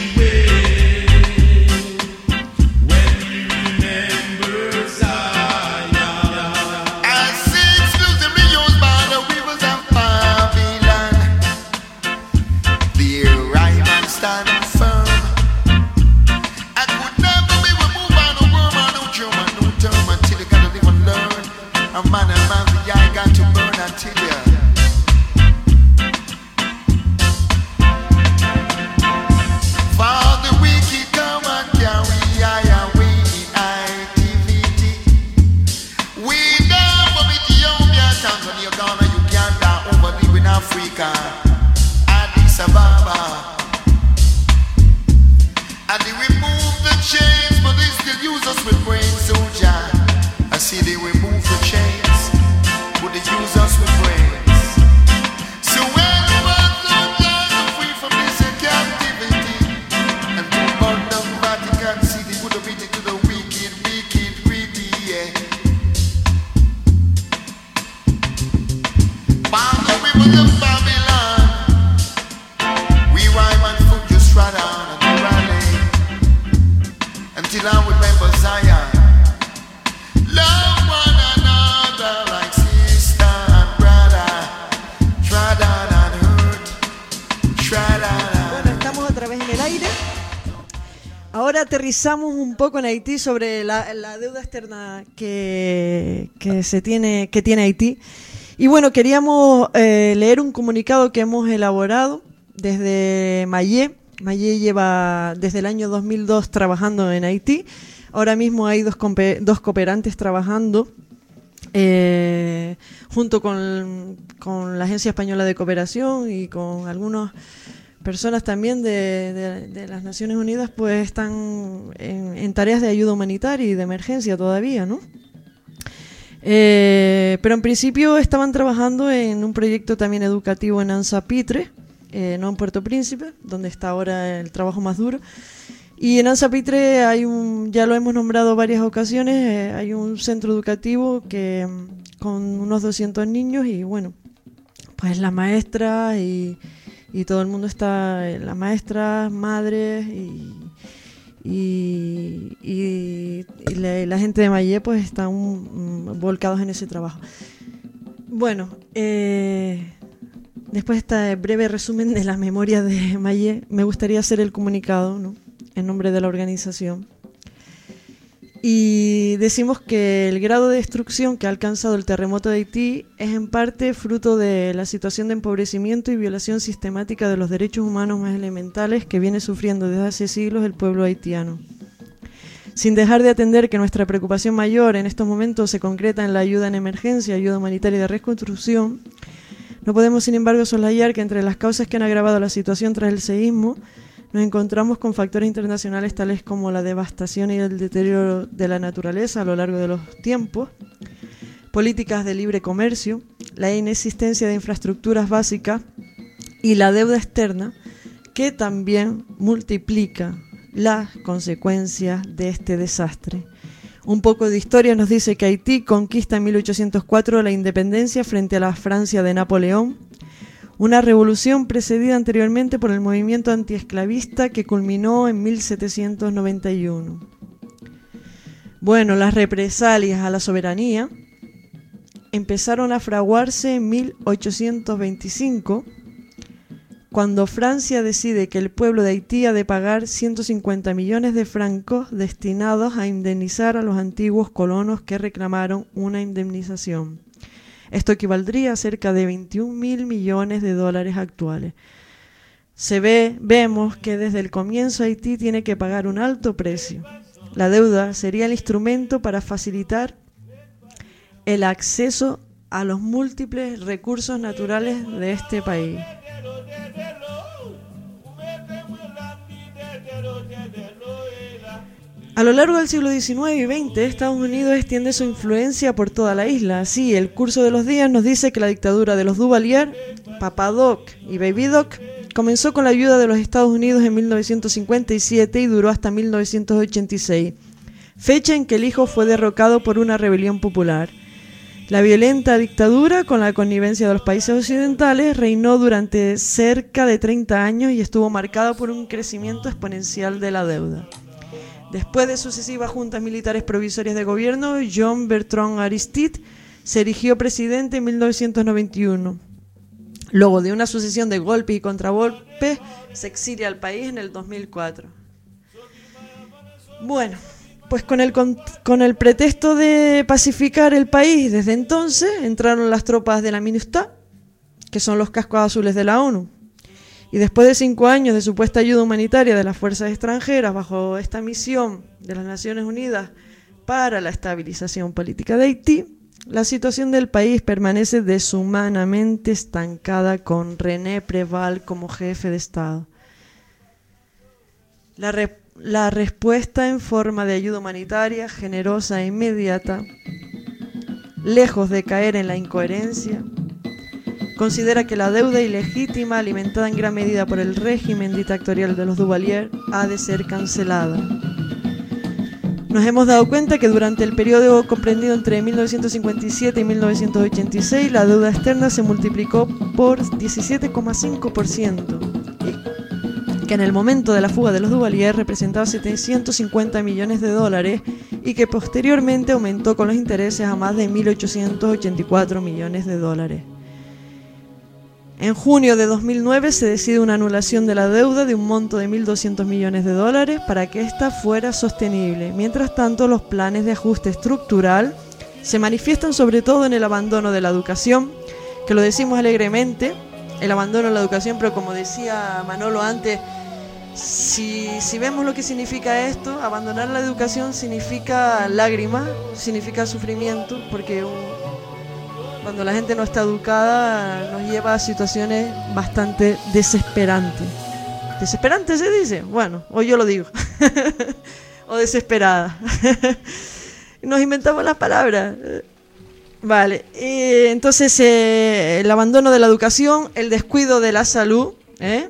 man and man, the eye got to burn until ya. For the wicked come and carry I away activity. We down from Ethiopia, Tanzania, Ghana, Uganda, over there in Africa, Addis Ababa. And they remove the chains, but they still use us with brain soldier. I see they remove the chains, but they use us with brains. So when the world are free from this captivity, and to burn down Vatican City, put a beat to the wicked, wicked, greedy, yeah. By the rivers of Babylon, we rhyme and food just right on and rally, until I remember Zion. Love one another like sister and brother. Try down and hurt. Try down. Bueno, estamos otra vez en el aire. Ahora aterrizamos un poco en Haití sobre la, la deuda externa que, que se tiene, que tiene Haití. Y bueno, queríamos eh, leer un comunicado que hemos elaborado desde Mayé. Mayé lleva desde el año dos mil dos trabajando en Haití. Ahora mismo hay dos, dos cooperantes trabajando eh, junto con, con la Agencia Española de Cooperación y con algunas personas también de, de, de las Naciones Unidas, pues están en, en tareas de ayuda humanitaria y de emergencia todavía, ¿no? Eh, pero en principio estaban trabajando en un proyecto también educativo en Anza Pitre, eh, no en Puerto Príncipe, donde está ahora el trabajo más duro. Y en Anza Pitre hay un, ya lo hemos nombrado varias ocasiones, eh, hay un centro educativo que con unos doscientos niños y bueno, pues las maestras y, y todo el mundo está, las maestras, madres y, y, y, y la, la gente de Mayé pues están um, volcados en ese trabajo. Bueno, eh, después de este breve resumen de las memorias de Mayé, me gustaría hacer el comunicado, ¿no?, en nombre de la organización. Y decimos que el grado de destrucción que ha alcanzado el terremoto de Haití es en parte fruto de la situación de empobrecimiento y violación sistemática de los derechos humanos más elementales que viene sufriendo desde hace siglos el pueblo haitiano. Sin dejar de atender que nuestra preocupación mayor en estos momentos se concreta en la ayuda en emergencia, ayuda humanitaria y de reconstrucción, no podemos sin embargo soslayar que entre las causas que han agravado la situación tras el seísmo nos encontramos con factores internacionales tales como la devastación y el deterioro de la naturaleza a lo largo de los tiempos, políticas de libre comercio, la inexistencia de infraestructuras básicas y la deuda externa, que también multiplica las consecuencias de este desastre. Un poco de historia nos dice que Haití conquista en mil ochocientos cuatro la independencia frente a la Francia de Napoleón, una revolución precedida anteriormente por el movimiento antiesclavista que culminó en mil setecientos noventa y uno. Bueno, las represalias a la soberanía empezaron a fraguarse en mil ochocientos veinticinco, cuando Francia decide que el pueblo de Haití ha de pagar ciento cincuenta millones de francos destinados a indemnizar a los antiguos colonos que reclamaron una indemnización. Esto equivaldría a cerca de veintiún mil millones de dólares actuales. Se ve, vemos que desde el comienzo Haití tiene que pagar un alto precio. La deuda sería el instrumento para facilitar el acceso a los múltiples recursos naturales de este país. A lo largo del siglo diecinueve y veinte, Estados Unidos extiende su influencia por toda la isla. Así, el curso de los días nos dice que la dictadura de los Duvalier, Papa Doc y Baby Doc, comenzó con la ayuda de los Estados Unidos en mil novecientos cincuenta y siete y duró hasta mil novecientos ochenta y seis, fecha en que el hijo fue derrocado por una rebelión popular. La violenta dictadura, con la connivencia de los países occidentales, reinó durante cerca de treinta años y estuvo marcada por un crecimiento exponencial de la deuda. Después de sucesivas juntas militares provisorias de gobierno, John Bertrand Aristide se erigió presidente en mil novecientos noventa y uno. Luego de una sucesión de golpes y contragolpes, se exilia al país en el dos mil cuatro. Bueno, pues con el, con, con el pretexto de pacificar el país, desde entonces entraron las tropas de la MINUSTAH, que son los cascos azules de la ONU. Y después de cinco años de supuesta ayuda humanitaria de las fuerzas extranjeras bajo esta misión de las Naciones Unidas para la estabilización política de Haití, la situación del país permanece deshumanamente estancada con René Préval como jefe de Estado. La, re- la respuesta en forma de ayuda humanitaria generosa e inmediata, lejos de caer en la incoherencia, considera que la deuda ilegítima alimentada en gran medida por el régimen dictatorial de los Duvalier ha de ser cancelada. Nos hemos dado cuenta que durante el periodo comprendido entre mil novecientos cincuenta y siete y mil novecientos ochenta y seis la deuda externa se multiplicó por diecisiete coma cinco por ciento y que en el momento de la fuga de los Duvalier representaba setecientos cincuenta millones de dólares y que posteriormente aumentó con los intereses a más de mil ochocientos ochenta y cuatro millones de dólares. En junio de dos mil nueve se decide una anulación de la deuda de un monto de mil doscientos millones de dólares para que ésta fuera sostenible. Mientras tanto, los planes de ajuste estructural se manifiestan sobre todo en el abandono de la educación, que lo decimos alegremente, el abandono de la educación, pero como decía Manolo antes, si, si vemos lo que significa esto, abandonar la educación significa lágrimas, significa sufrimiento, porque un cuando la gente no está educada nos lleva a situaciones bastante desesperantes. ¿Desesperante se dice? Bueno, o yo lo digo. O desesperada. Nos inventamos las palabras. Vale, y entonces eh, el abandono de la educación, el descuido de la salud, ¿eh?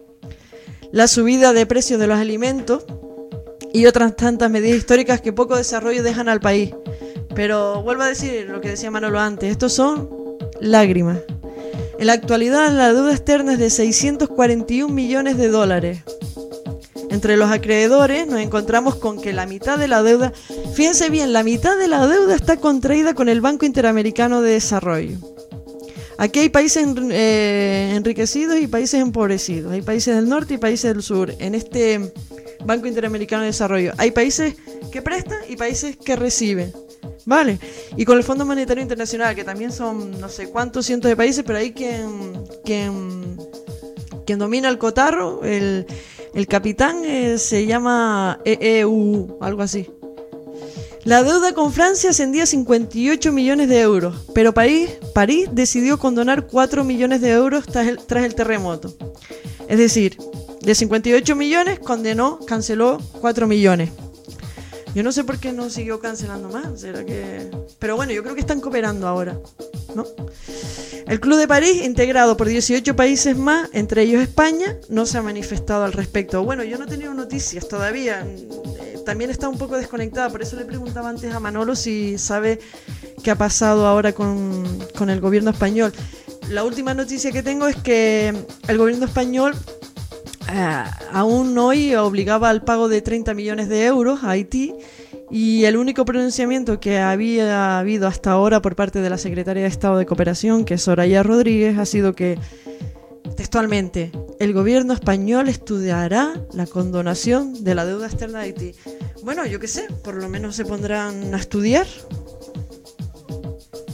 la subida de precios de los alimentos y otras tantas medidas históricas que poco desarrollo dejan al país. Pero vuelvo a decir lo que decía Manolo antes, estos son lágrimas. En la actualidad la deuda externa es de seiscientos cuarenta y un millones de dólares. Entre los acreedores nos encontramos con que la mitad de la deuda, fíjense bien, la mitad de la deuda está contraída con el Banco Interamericano de Desarrollo. Aquí hay países eh, enriquecidos y países empobrecidos, hay países del norte y países del sur. En este Banco Interamericano de Desarrollo hay países que prestan y países que reciben. Vale, y con el Fondo Monetario Internacional, que también son no sé cuántos cientos de países, pero hay quien quien, quien domina el cotarro, el, el capitán eh, se llama E E U, algo así. La deuda con Francia ascendía a cincuenta y ocho millones de euros, pero París, París decidió condonar cuatro millones de euros tras el, tras el terremoto. Es decir, de cincuenta y ocho millones condenó, canceló cuatro millones. Yo no sé por qué no siguió cancelando más, ¿será que...? Pero bueno, yo creo que están cooperando ahora, ¿no? El Club de París, integrado por dieciocho países más, entre ellos España, no se ha manifestado al respecto. Bueno, yo no he tenido noticias todavía, eh, también está un poco desconectada, por eso le preguntaba antes a Manolo si sabe qué ha pasado ahora con, con el gobierno español. La última noticia que tengo es que el gobierno español Uh, aún hoy obligaba al pago de treinta millones de euros a Haití y el único pronunciamiento que había habido hasta ahora por parte de la Secretaria de Estado de Cooperación, que es Soraya Rodríguez, ha sido que, textualmente, el gobierno español estudiará la condonación de la deuda externa de Haití. Bueno, yo qué sé, por lo menos se pondrán a estudiar. Sí,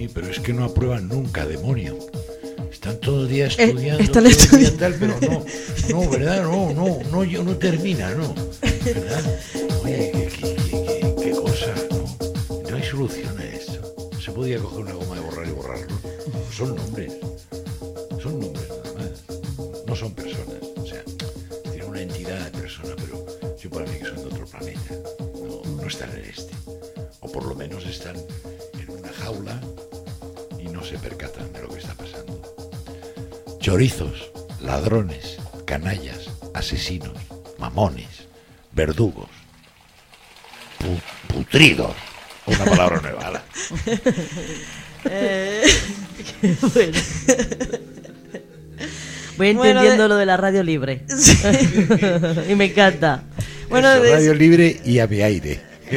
Sí, pero es que no aprueban nunca, demonio. Están todo el día Eh, estudiando, están todo el día estudiando. tal, pero no, no, ¿verdad? No, no, no, yo no termina, no. ¿Verdad? Oye, qué, qué, qué, qué cosa, ¿no? No hay solución a esto. No se podía coger una goma de borrar y borrarlo. Son nombres. Son nombres nada más. No son personas. O sea, tienen una entidad de persona, pero yo para mí que son de otro planeta. No, no están en este. O por lo menos están en una jaula y no se percatan de lo que está pasando. Chorizos, ladrones, canallas, asesinos, mamones, verdugos, pu- putridos. Una palabra nueva. ala. Eh, bueno. Voy Bueno, entendiendo de- lo de la radio libre. Sí. Y me encanta. Bueno, Eso, de- radio libre y a mi aire.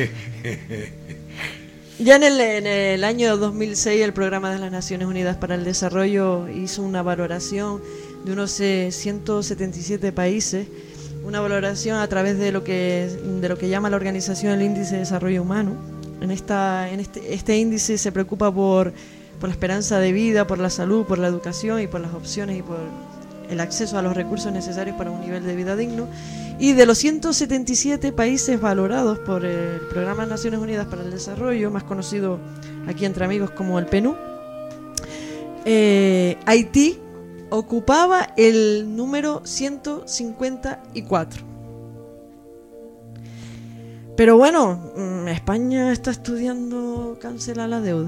Ya en el, en el año dos mil seis el Programa de las Naciones Unidas para el Desarrollo hizo una valoración de unos eh, ciento setenta y siete países, una valoración a través de lo que de lo que llama la organización el Índice de Desarrollo Humano. En esta en este este índice se preocupa por por la esperanza de vida, por la salud, por la educación y por las opciones y por el acceso a los recursos necesarios para un nivel de vida digno. Y de los ciento setenta y siete países valorados por el Programa de Naciones Unidas para el Desarrollo, más conocido aquí entre amigos como el P N U D, eh, Haití ocupaba el número ciento cincuenta y cuatro. Pero bueno, mm, España está estudiando cancelar la deuda.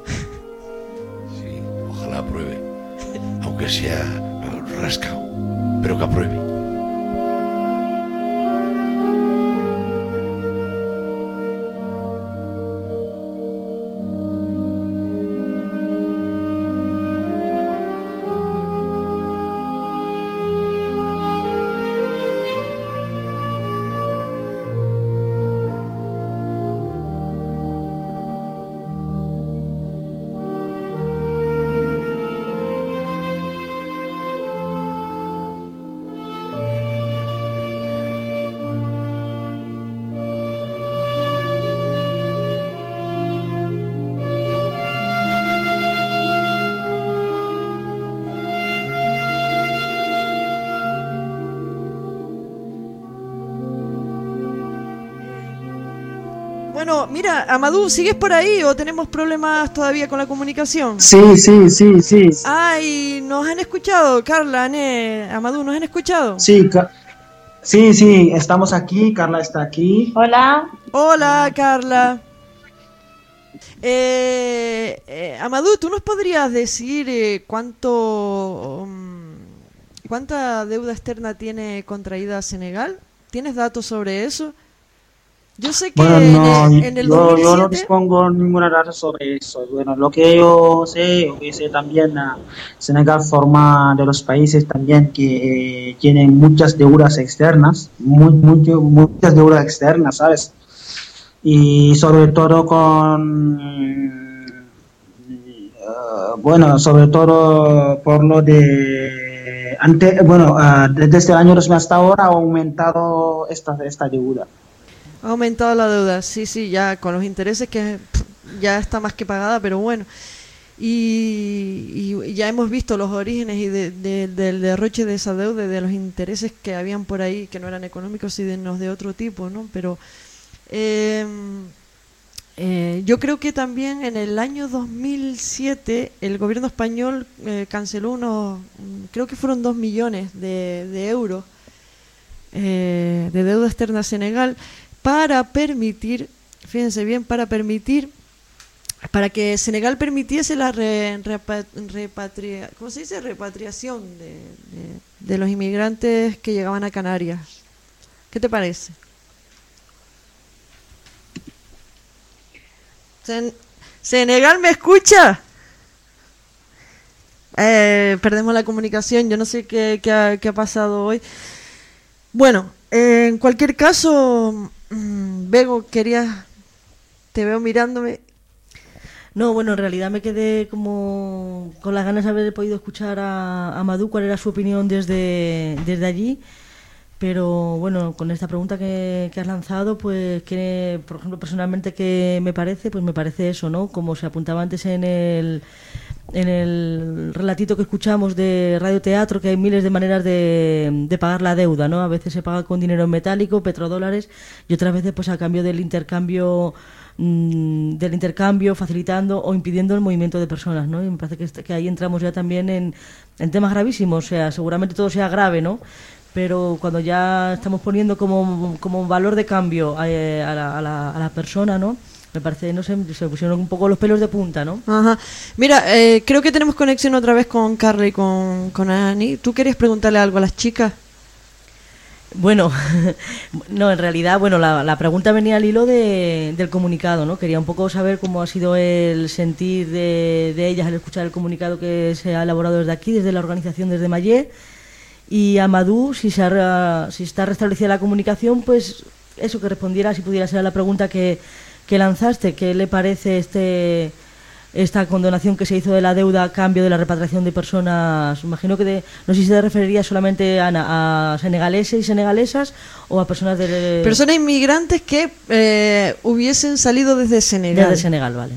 Sí, ojalá apruebe. Aunque sea rascado, pero que apruebe. Bueno, mira, Amadou, ¿sigues por ahí o tenemos problemas todavía con la comunicación? Sí, sí, sí, sí. Ay, ¿nos han escuchado, Carla, Ané, Amadou, ¿nos han escuchado? Sí, Ca- sí, sí, estamos aquí, Carla está aquí. Hola. Hola, Carla. Eh, eh, Amadou, ¿tú nos podrías decir eh, cuánto, um, cuánta deuda externa tiene contraída Senegal? ¿Tienes datos sobre eso? Yo sé que Bueno, no, en, en el yo, yo no dos mil siete... dispongo ninguna data sobre eso. Bueno, lo que yo sé, lo que sé también, ah, Senegal forma de los países también que eh, tienen muchas deudas externas, muy, mucho- muchas deudas externas, ¿sabes? Y sobre todo con, ah, bueno, sobre todo por lo de, ante, bueno, ah, desde el año dos mil hasta ahora ha aumentado esta, esta deuda. Ha aumentado la deuda, sí, sí, ya con los intereses que pff, ya está más que pagada, pero bueno. Y, y ya hemos visto los orígenes y de- de- del derroche de esa deuda, y de los intereses que habían por ahí, que no eran económicos, sino de otro tipo, ¿no? Pero eh, eh, yo creo que también en el año dos mil siete el gobierno español eh, canceló unos, mm, creo que fueron dos millones de, de euros eh, de deuda externa a Senegal, para permitir, fíjense bien, para permitir, para que Senegal permitiese la re- repa- repatria, ¿cómo se dice? Repatriación de, de- de los inmigrantes que llegaban a Canarias. ¿Qué te parece? Sen- ¿Senegal me escucha? Eh, perdemos la comunicación, yo no sé qué, qué ha, qué ha pasado hoy. Bueno, eh, en cualquier caso, mm, Bego, querías, te veo mirándome. No, bueno, en realidad me quedé como con las ganas de haber podido escuchar a, a Amadou cuál era su opinión desde, desde allí, Pero bueno, con esta pregunta que, que has lanzado, pues que, por ejemplo, personalmente, ¿qué me parece? Pues me parece eso, ¿no? Como se apuntaba antes en el, en el relatito que escuchamos de radioteatro, que hay miles de maneras de, de pagar la deuda, ¿no? A veces se paga con dinero en metálico, petrodólares, y otras veces pues a cambio del intercambio mmm, del intercambio, facilitando o impidiendo el movimiento de personas, ¿no? Y me parece que, que ahí entramos ya también en, en temas gravísimos, o sea, seguramente todo sea grave, ¿no? Pero cuando ya estamos poniendo como, como valor de cambio a, a, la, a, la, a la persona, ¿no? Me parece, no sé, se pusieron un poco los pelos de punta, ¿no? Ajá. Mira, eh, creo que tenemos conexión otra vez con Carla y con, con Ani. ¿Tú querías preguntarle algo a las chicas? Bueno, no, en realidad, bueno, la, la pregunta venía al hilo de, del comunicado, ¿no? Quería un poco saber cómo ha sido el sentir de, de ellas al escuchar el comunicado que se ha elaborado desde aquí, desde la organización, desde Mayé. Y a Madú, si, se ha, si está restablecida la comunicación, pues eso, que respondiera, si pudiera ser la pregunta que, que lanzaste, ¿qué le parece este esta condonación que se hizo de la deuda a cambio de la repatriación de personas? Imagino que, de, no sé si se referiría solamente a, a senegaleses y senegalesas o a personas de... Personas inmigrantes que eh, hubiesen salido desde Senegal. Desde Senegal, vale.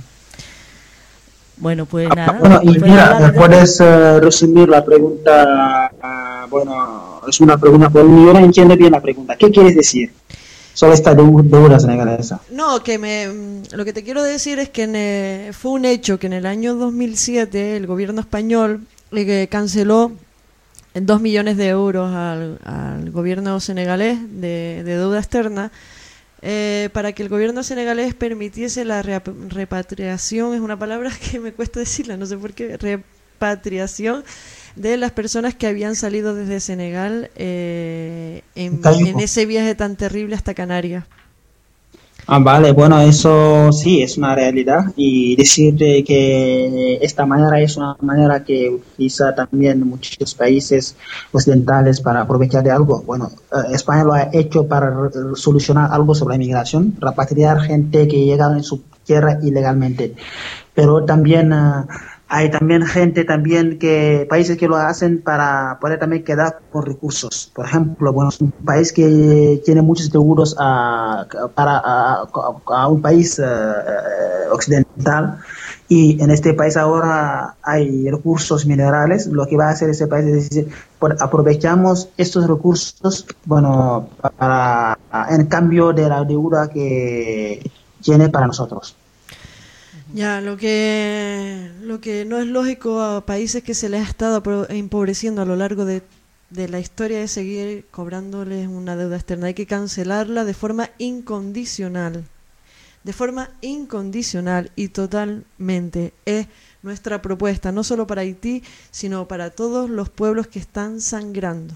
Bueno, pues nada. Bueno, y pues mira, nada, puedes uh, resumir la pregunta. Uh, bueno, es una pregunta, pues yo no entiendo bien la pregunta. ¿Qué quieres decir sobre esta deuda senegalesa? No, que me, lo que te quiero decir es que en, eh, fue un hecho que en el año dos mil siete el gobierno español eh, canceló dos millones de euros al, al gobierno senegalés de, de deuda externa. Eh, para que el gobierno senegalés permitiese la repatriación, es una palabra que me cuesta decirla, no sé por qué, repatriación de las personas que habían salido desde Senegal eh, en, en ese viaje tan terrible hasta Canarias. Ah, vale, bueno, eso sí es una realidad, y decir que esta manera es una manera que utiliza también muchos países occidentales para aprovechar de algo. Bueno, eh, España lo ha hecho para solucionar algo sobre la inmigración, repatriar gente que llegaron en su tierra ilegalmente, pero también uh, hay también gente también que países que lo hacen para poder también quedar con recursos. Por ejemplo, bueno, un país que tiene muchos seguros a, para a, a un país uh, occidental, y en este país ahora hay recursos minerales. Lo que va a hacer ese país es decir, por, aprovechamos estos recursos, bueno, para en cambio de la deuda que tiene para nosotros. Ya, lo que lo que no es lógico a países que se les ha estado empobreciendo a lo largo de, de la historia es seguir cobrándoles una deuda externa. Hay que cancelarla de forma incondicional. De forma incondicional y totalmente. Es nuestra propuesta, no solo para Haití, sino para todos los pueblos que están sangrando.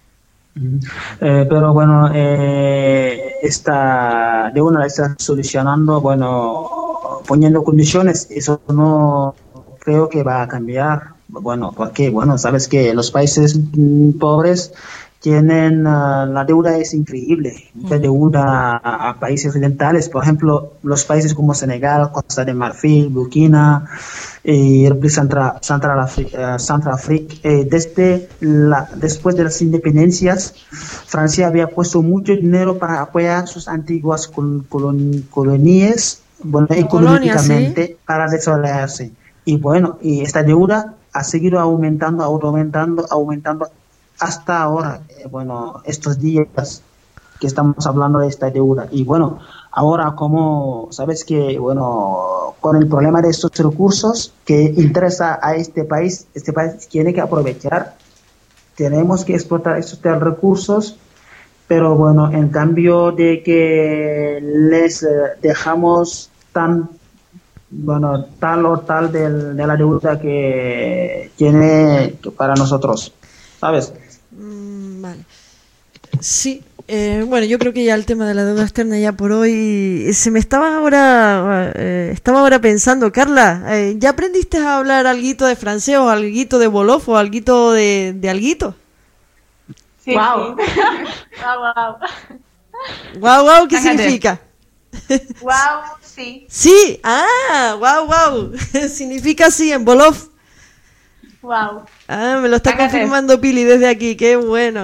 Eh, pero bueno, eh, esta deuda la está solucionando, bueno, poniendo condiciones. Eso no creo que va a cambiar. Bueno, porque, bueno, sabes que los países mm, pobres tienen, uh, la deuda es increíble, mucha deuda a, a países occidentales. Por ejemplo, los países como Senegal, Costa de Marfil, Burkina y Central, Central Africa, Central Africa. Eh, desde la, después de las independencias, Francia había puesto mucho dinero para apoyar sus antiguas col, colon, colonias, bueno, económicamente, ¿sí?, para desarrollarse. Y bueno, y esta deuda ha seguido aumentando, aumentando, aumentando hasta ahora, eh, bueno, estos días que estamos hablando de esta deuda. Y bueno, ahora como sabes que, bueno, con el problema de estos recursos que interesa a este país, este país tiene que aprovechar, tenemos que explotar estos recursos, pero bueno, en cambio de que les eh, dejamos tan, bueno, tal o tal del, de la deuda que tiene para nosotros, ¿sabes? Mm, vale. Sí, eh, bueno, yo creo que ya el tema de la deuda externa ya por hoy se me estaba ahora eh, estaba ahora pensando, Carla, eh, ¿ya aprendiste a hablar alguito de francés o alguito de bolof o alguito de, de alguito? Sí, wow. Sí. wow, wow. Wow, wow, ¿qué Fíjate. significa? Wow, sí. Sí, ah, wow, wow. Significa sí en bolof. Wow. Ah, me lo está Fíjate. confirmando Pili desde aquí, qué bueno.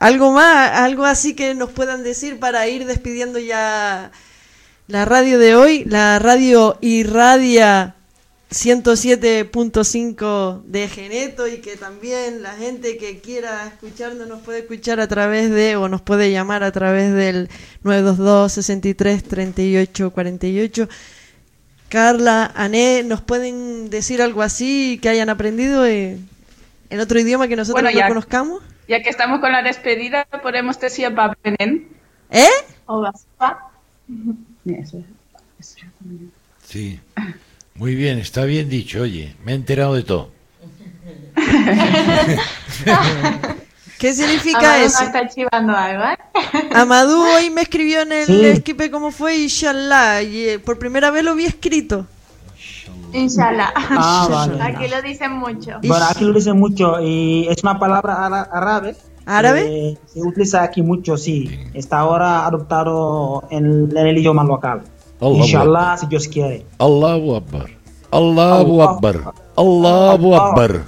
¿Algo más? ¿Algo así que nos puedan decir para ir despidiendo ya la radio de hoy? La radio Irradia ciento siete punto cinco de Geneto, y que también la gente que quiera escucharnos nos puede escuchar a través de, o nos puede llamar a través del nueve dos dos, sesenta y tres, treinta y ocho, cuarenta y ocho. Carla, Ané, ¿nos pueden decir algo así que hayan aprendido en, en otro idioma que nosotros Bueno, no ya- conozcamos? Ya que estamos con la despedida, podemos decir Babenen. ¿Eh? O Baspa. Sí. Muy bien, está bien dicho, oye, me he enterado de todo. ¿Qué significa Amadou eso? nos está chivando algo, ¿eh? Amadou hoy me escribió en el Sí. Esquipe cómo fue, inshallah, y eh, por primera vez lo vi escrito. Inshallah. Ah, vale. Aquí lo dicen mucho. Bueno, aquí lo dicen mucho y es una palabra ara- árabe. ¿Árabe? Eh, se utiliza aquí mucho, sí. Está ahora adoptado en, en el idioma local. Allahu Inshallah, si Dios quiere. Allahu Akbar. Allahu Akbar. Allahu Akbar.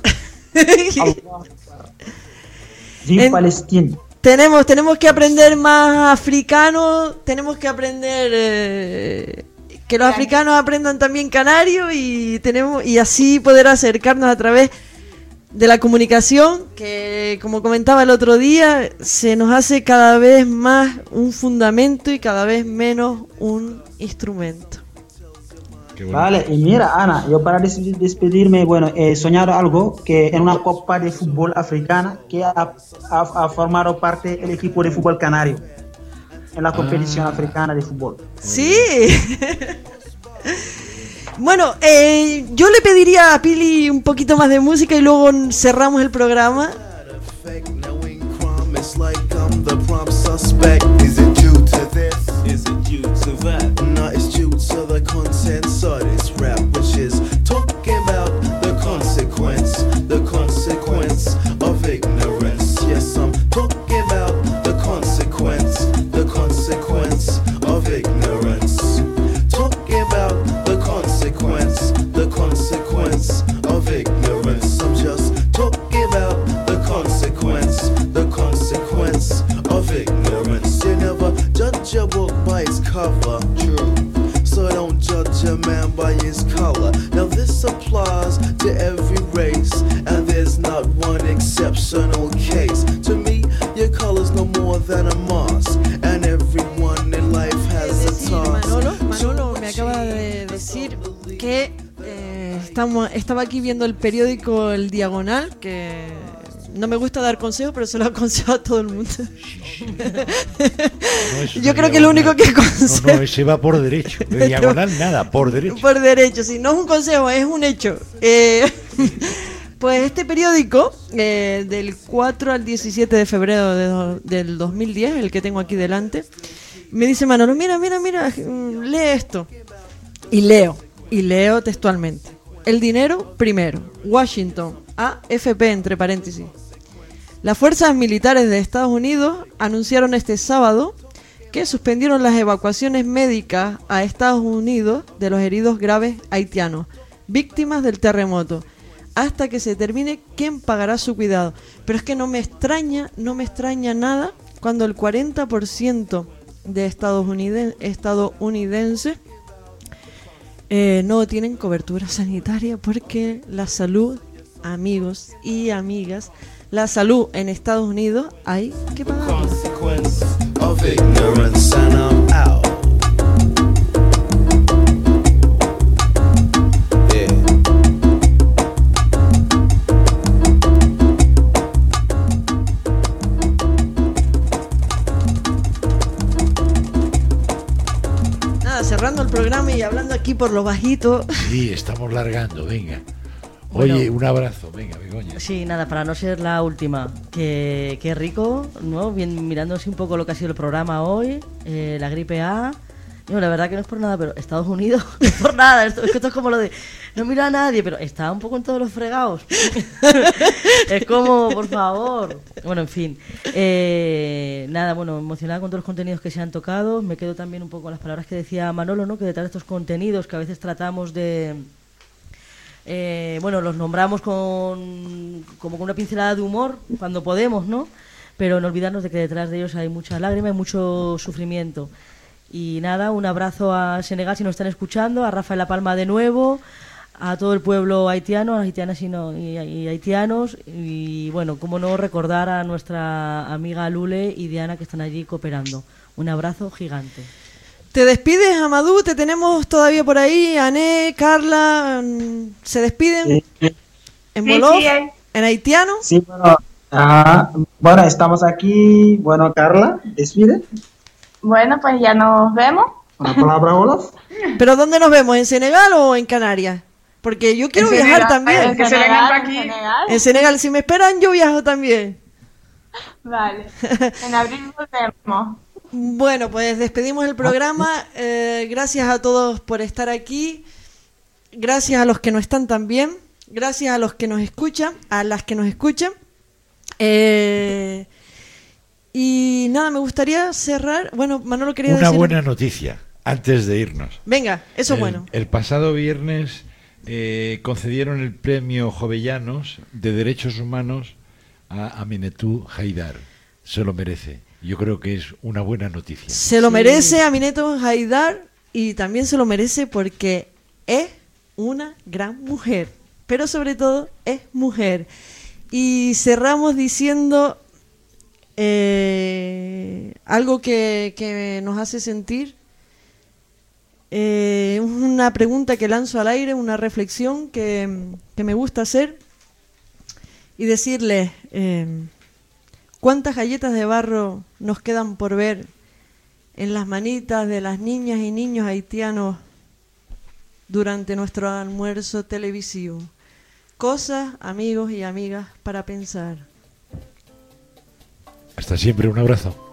Viva En- Palestina. Tenemos, tenemos que aprender más africano, tenemos que aprender eh, que los africanos aprendan también canario, y tenemos y así poder acercarnos a través de la comunicación, que como comentaba el otro día, se nos hace cada vez más un fundamento y cada vez menos un instrumento. Vale, y mira, Ana, yo para des- despedirme, bueno, he soñado algo que en una copa de fútbol africana que ha, ha- ha formado parte el equipo de fútbol canario en la competición africana de fútbol. Sí. Bueno, eh, yo le pediría a Pili un poquito más de música y luego cerramos el programa. It's like I'm the prompt suspect. Is it due to this? Is it due to that? No, it's due to the contents of this rap, which is talking about the consequence, the consequence of ignorance. Yes, I'm talking about the consequence, the consequence of ignorance. Talking about the consequence, the consequence of ignorance. I'm just talking about the consequence, the consequence of ignorance. You never judge a book by its cover, true. So don't judge a man by his color. Now this applies to every race, and there's not one exceptional case. To me, your color's no more than a mask, and everyone in life has a task. Manolo, Manolo me acaba de decir que eh, estamos, estaba aquí viendo el periódico El Diagonal, que no me gusta dar consejos, pero se lo aconsejo a todo el mundo. Yo creo que lo único que aconsejo... No, no, ese va por derecho. De diagonal nada, por derecho. Por derecho, sí, no es un consejo, es un hecho. Eh, pues este periódico, eh, del cuatro al diecisiete de febrero de do- del dos mil diez, el que tengo aquí delante, me dice Manolo, mira, mira, mira, mm, lee esto. Y leo, y leo textualmente. El dinero primero. Washington, A F P entre paréntesis. Las fuerzas militares de Estados Unidos anunciaron este sábado que suspendieron las evacuaciones médicas a Estados Unidos de los heridos graves haitianos, víctimas del terremoto, hasta que se determine quién pagará su cuidado. Pero es que no me extraña, no me extraña nada cuando el cuarenta por ciento de estadouniden- estadounidenses eh, no tienen cobertura sanitaria, porque la salud, amigos y amigas, la salud en Estados Unidos hay que pagarla. Consequence of ignorance, and I'm out. Yeah. Nada, cerrando el programa y hablando aquí por lo bajito. Sí, estamos largando, venga. Oye, Bueno. un abrazo, venga, Begoña. Sí, nada, para no ser la última, que, que rico, ¿no? Bien, mirándose un poco lo que ha sido el programa hoy, eh, la gripe A. No, la verdad que no es por nada, pero Estados Unidos, no es por nada, esto, es que esto es como lo de, no mira a nadie, pero está un poco en todos los fregados. Es como, por favor. Bueno, en fin. Eh, nada, bueno, emocionada con todos los contenidos que se han tocado. Me quedo también un poco con las palabras que decía Manolo, ¿no? Que detrás de estos contenidos que a veces tratamos de... Eh, bueno, los nombramos con como con una pincelada de humor cuando podemos, ¿no? pero no olvidarnos de que detrás de ellos hay muchas lágrimas y mucho sufrimiento. Y nada, un abrazo a Senegal si nos están escuchando, a Rafa en La Palma de nuevo, a todo el pueblo haitiano, a las haitianas y, no, y, y haitianos, y bueno, cómo no recordar a nuestra amiga Lule y Diana que están allí cooperando. Un abrazo gigante. ¿Te despides, Amadou? ¿Te tenemos todavía por ahí? Ané, Carla, ¿se despiden? Sí, sí. ¿En Sí, Wolof? sí, eh. ¿En haitiano? Sí, bueno, ah, bueno, estamos aquí. Bueno, Carla, despide. Bueno, pues ya nos vemos. Una palabra, Wolof. ¿Pero dónde nos vemos? ¿En Senegal o en Canarias? Porque yo quiero En viajar Senegal, también. en Que se vengan para aquí. En Senegal. En Senegal, si me esperan, yo viajo también. Vale. En abril volvemos. Bueno, pues despedimos el programa. Eh, gracias a todos por estar aquí. Gracias a los que no están también. Gracias a los que nos escuchan, a las que nos escuchan. Eh, y nada, me gustaría cerrar. Bueno, Manolo quería Una decir. buena noticia antes de irnos. Venga, eso es El- bueno. El pasado viernes eh, concedieron el premio Jovellanos de Derechos Humanos a Aminetou Haidar. Se lo merece. Yo creo que es una buena noticia. Se lo merece Aminetou Haidar y también se lo merece porque es una gran mujer, pero sobre todo es mujer. Y cerramos diciendo eh, algo que, que nos hace sentir, eh, una pregunta que lanzo al aire, una reflexión que, que me gusta hacer y decirles... Eh, ¿cuántas galletas de barro nos quedan por ver en las manitas de las niñas y niños haitianos durante nuestro almuerzo televisivo? Cosas, amigos y amigas, para pensar. Hasta siempre, un abrazo.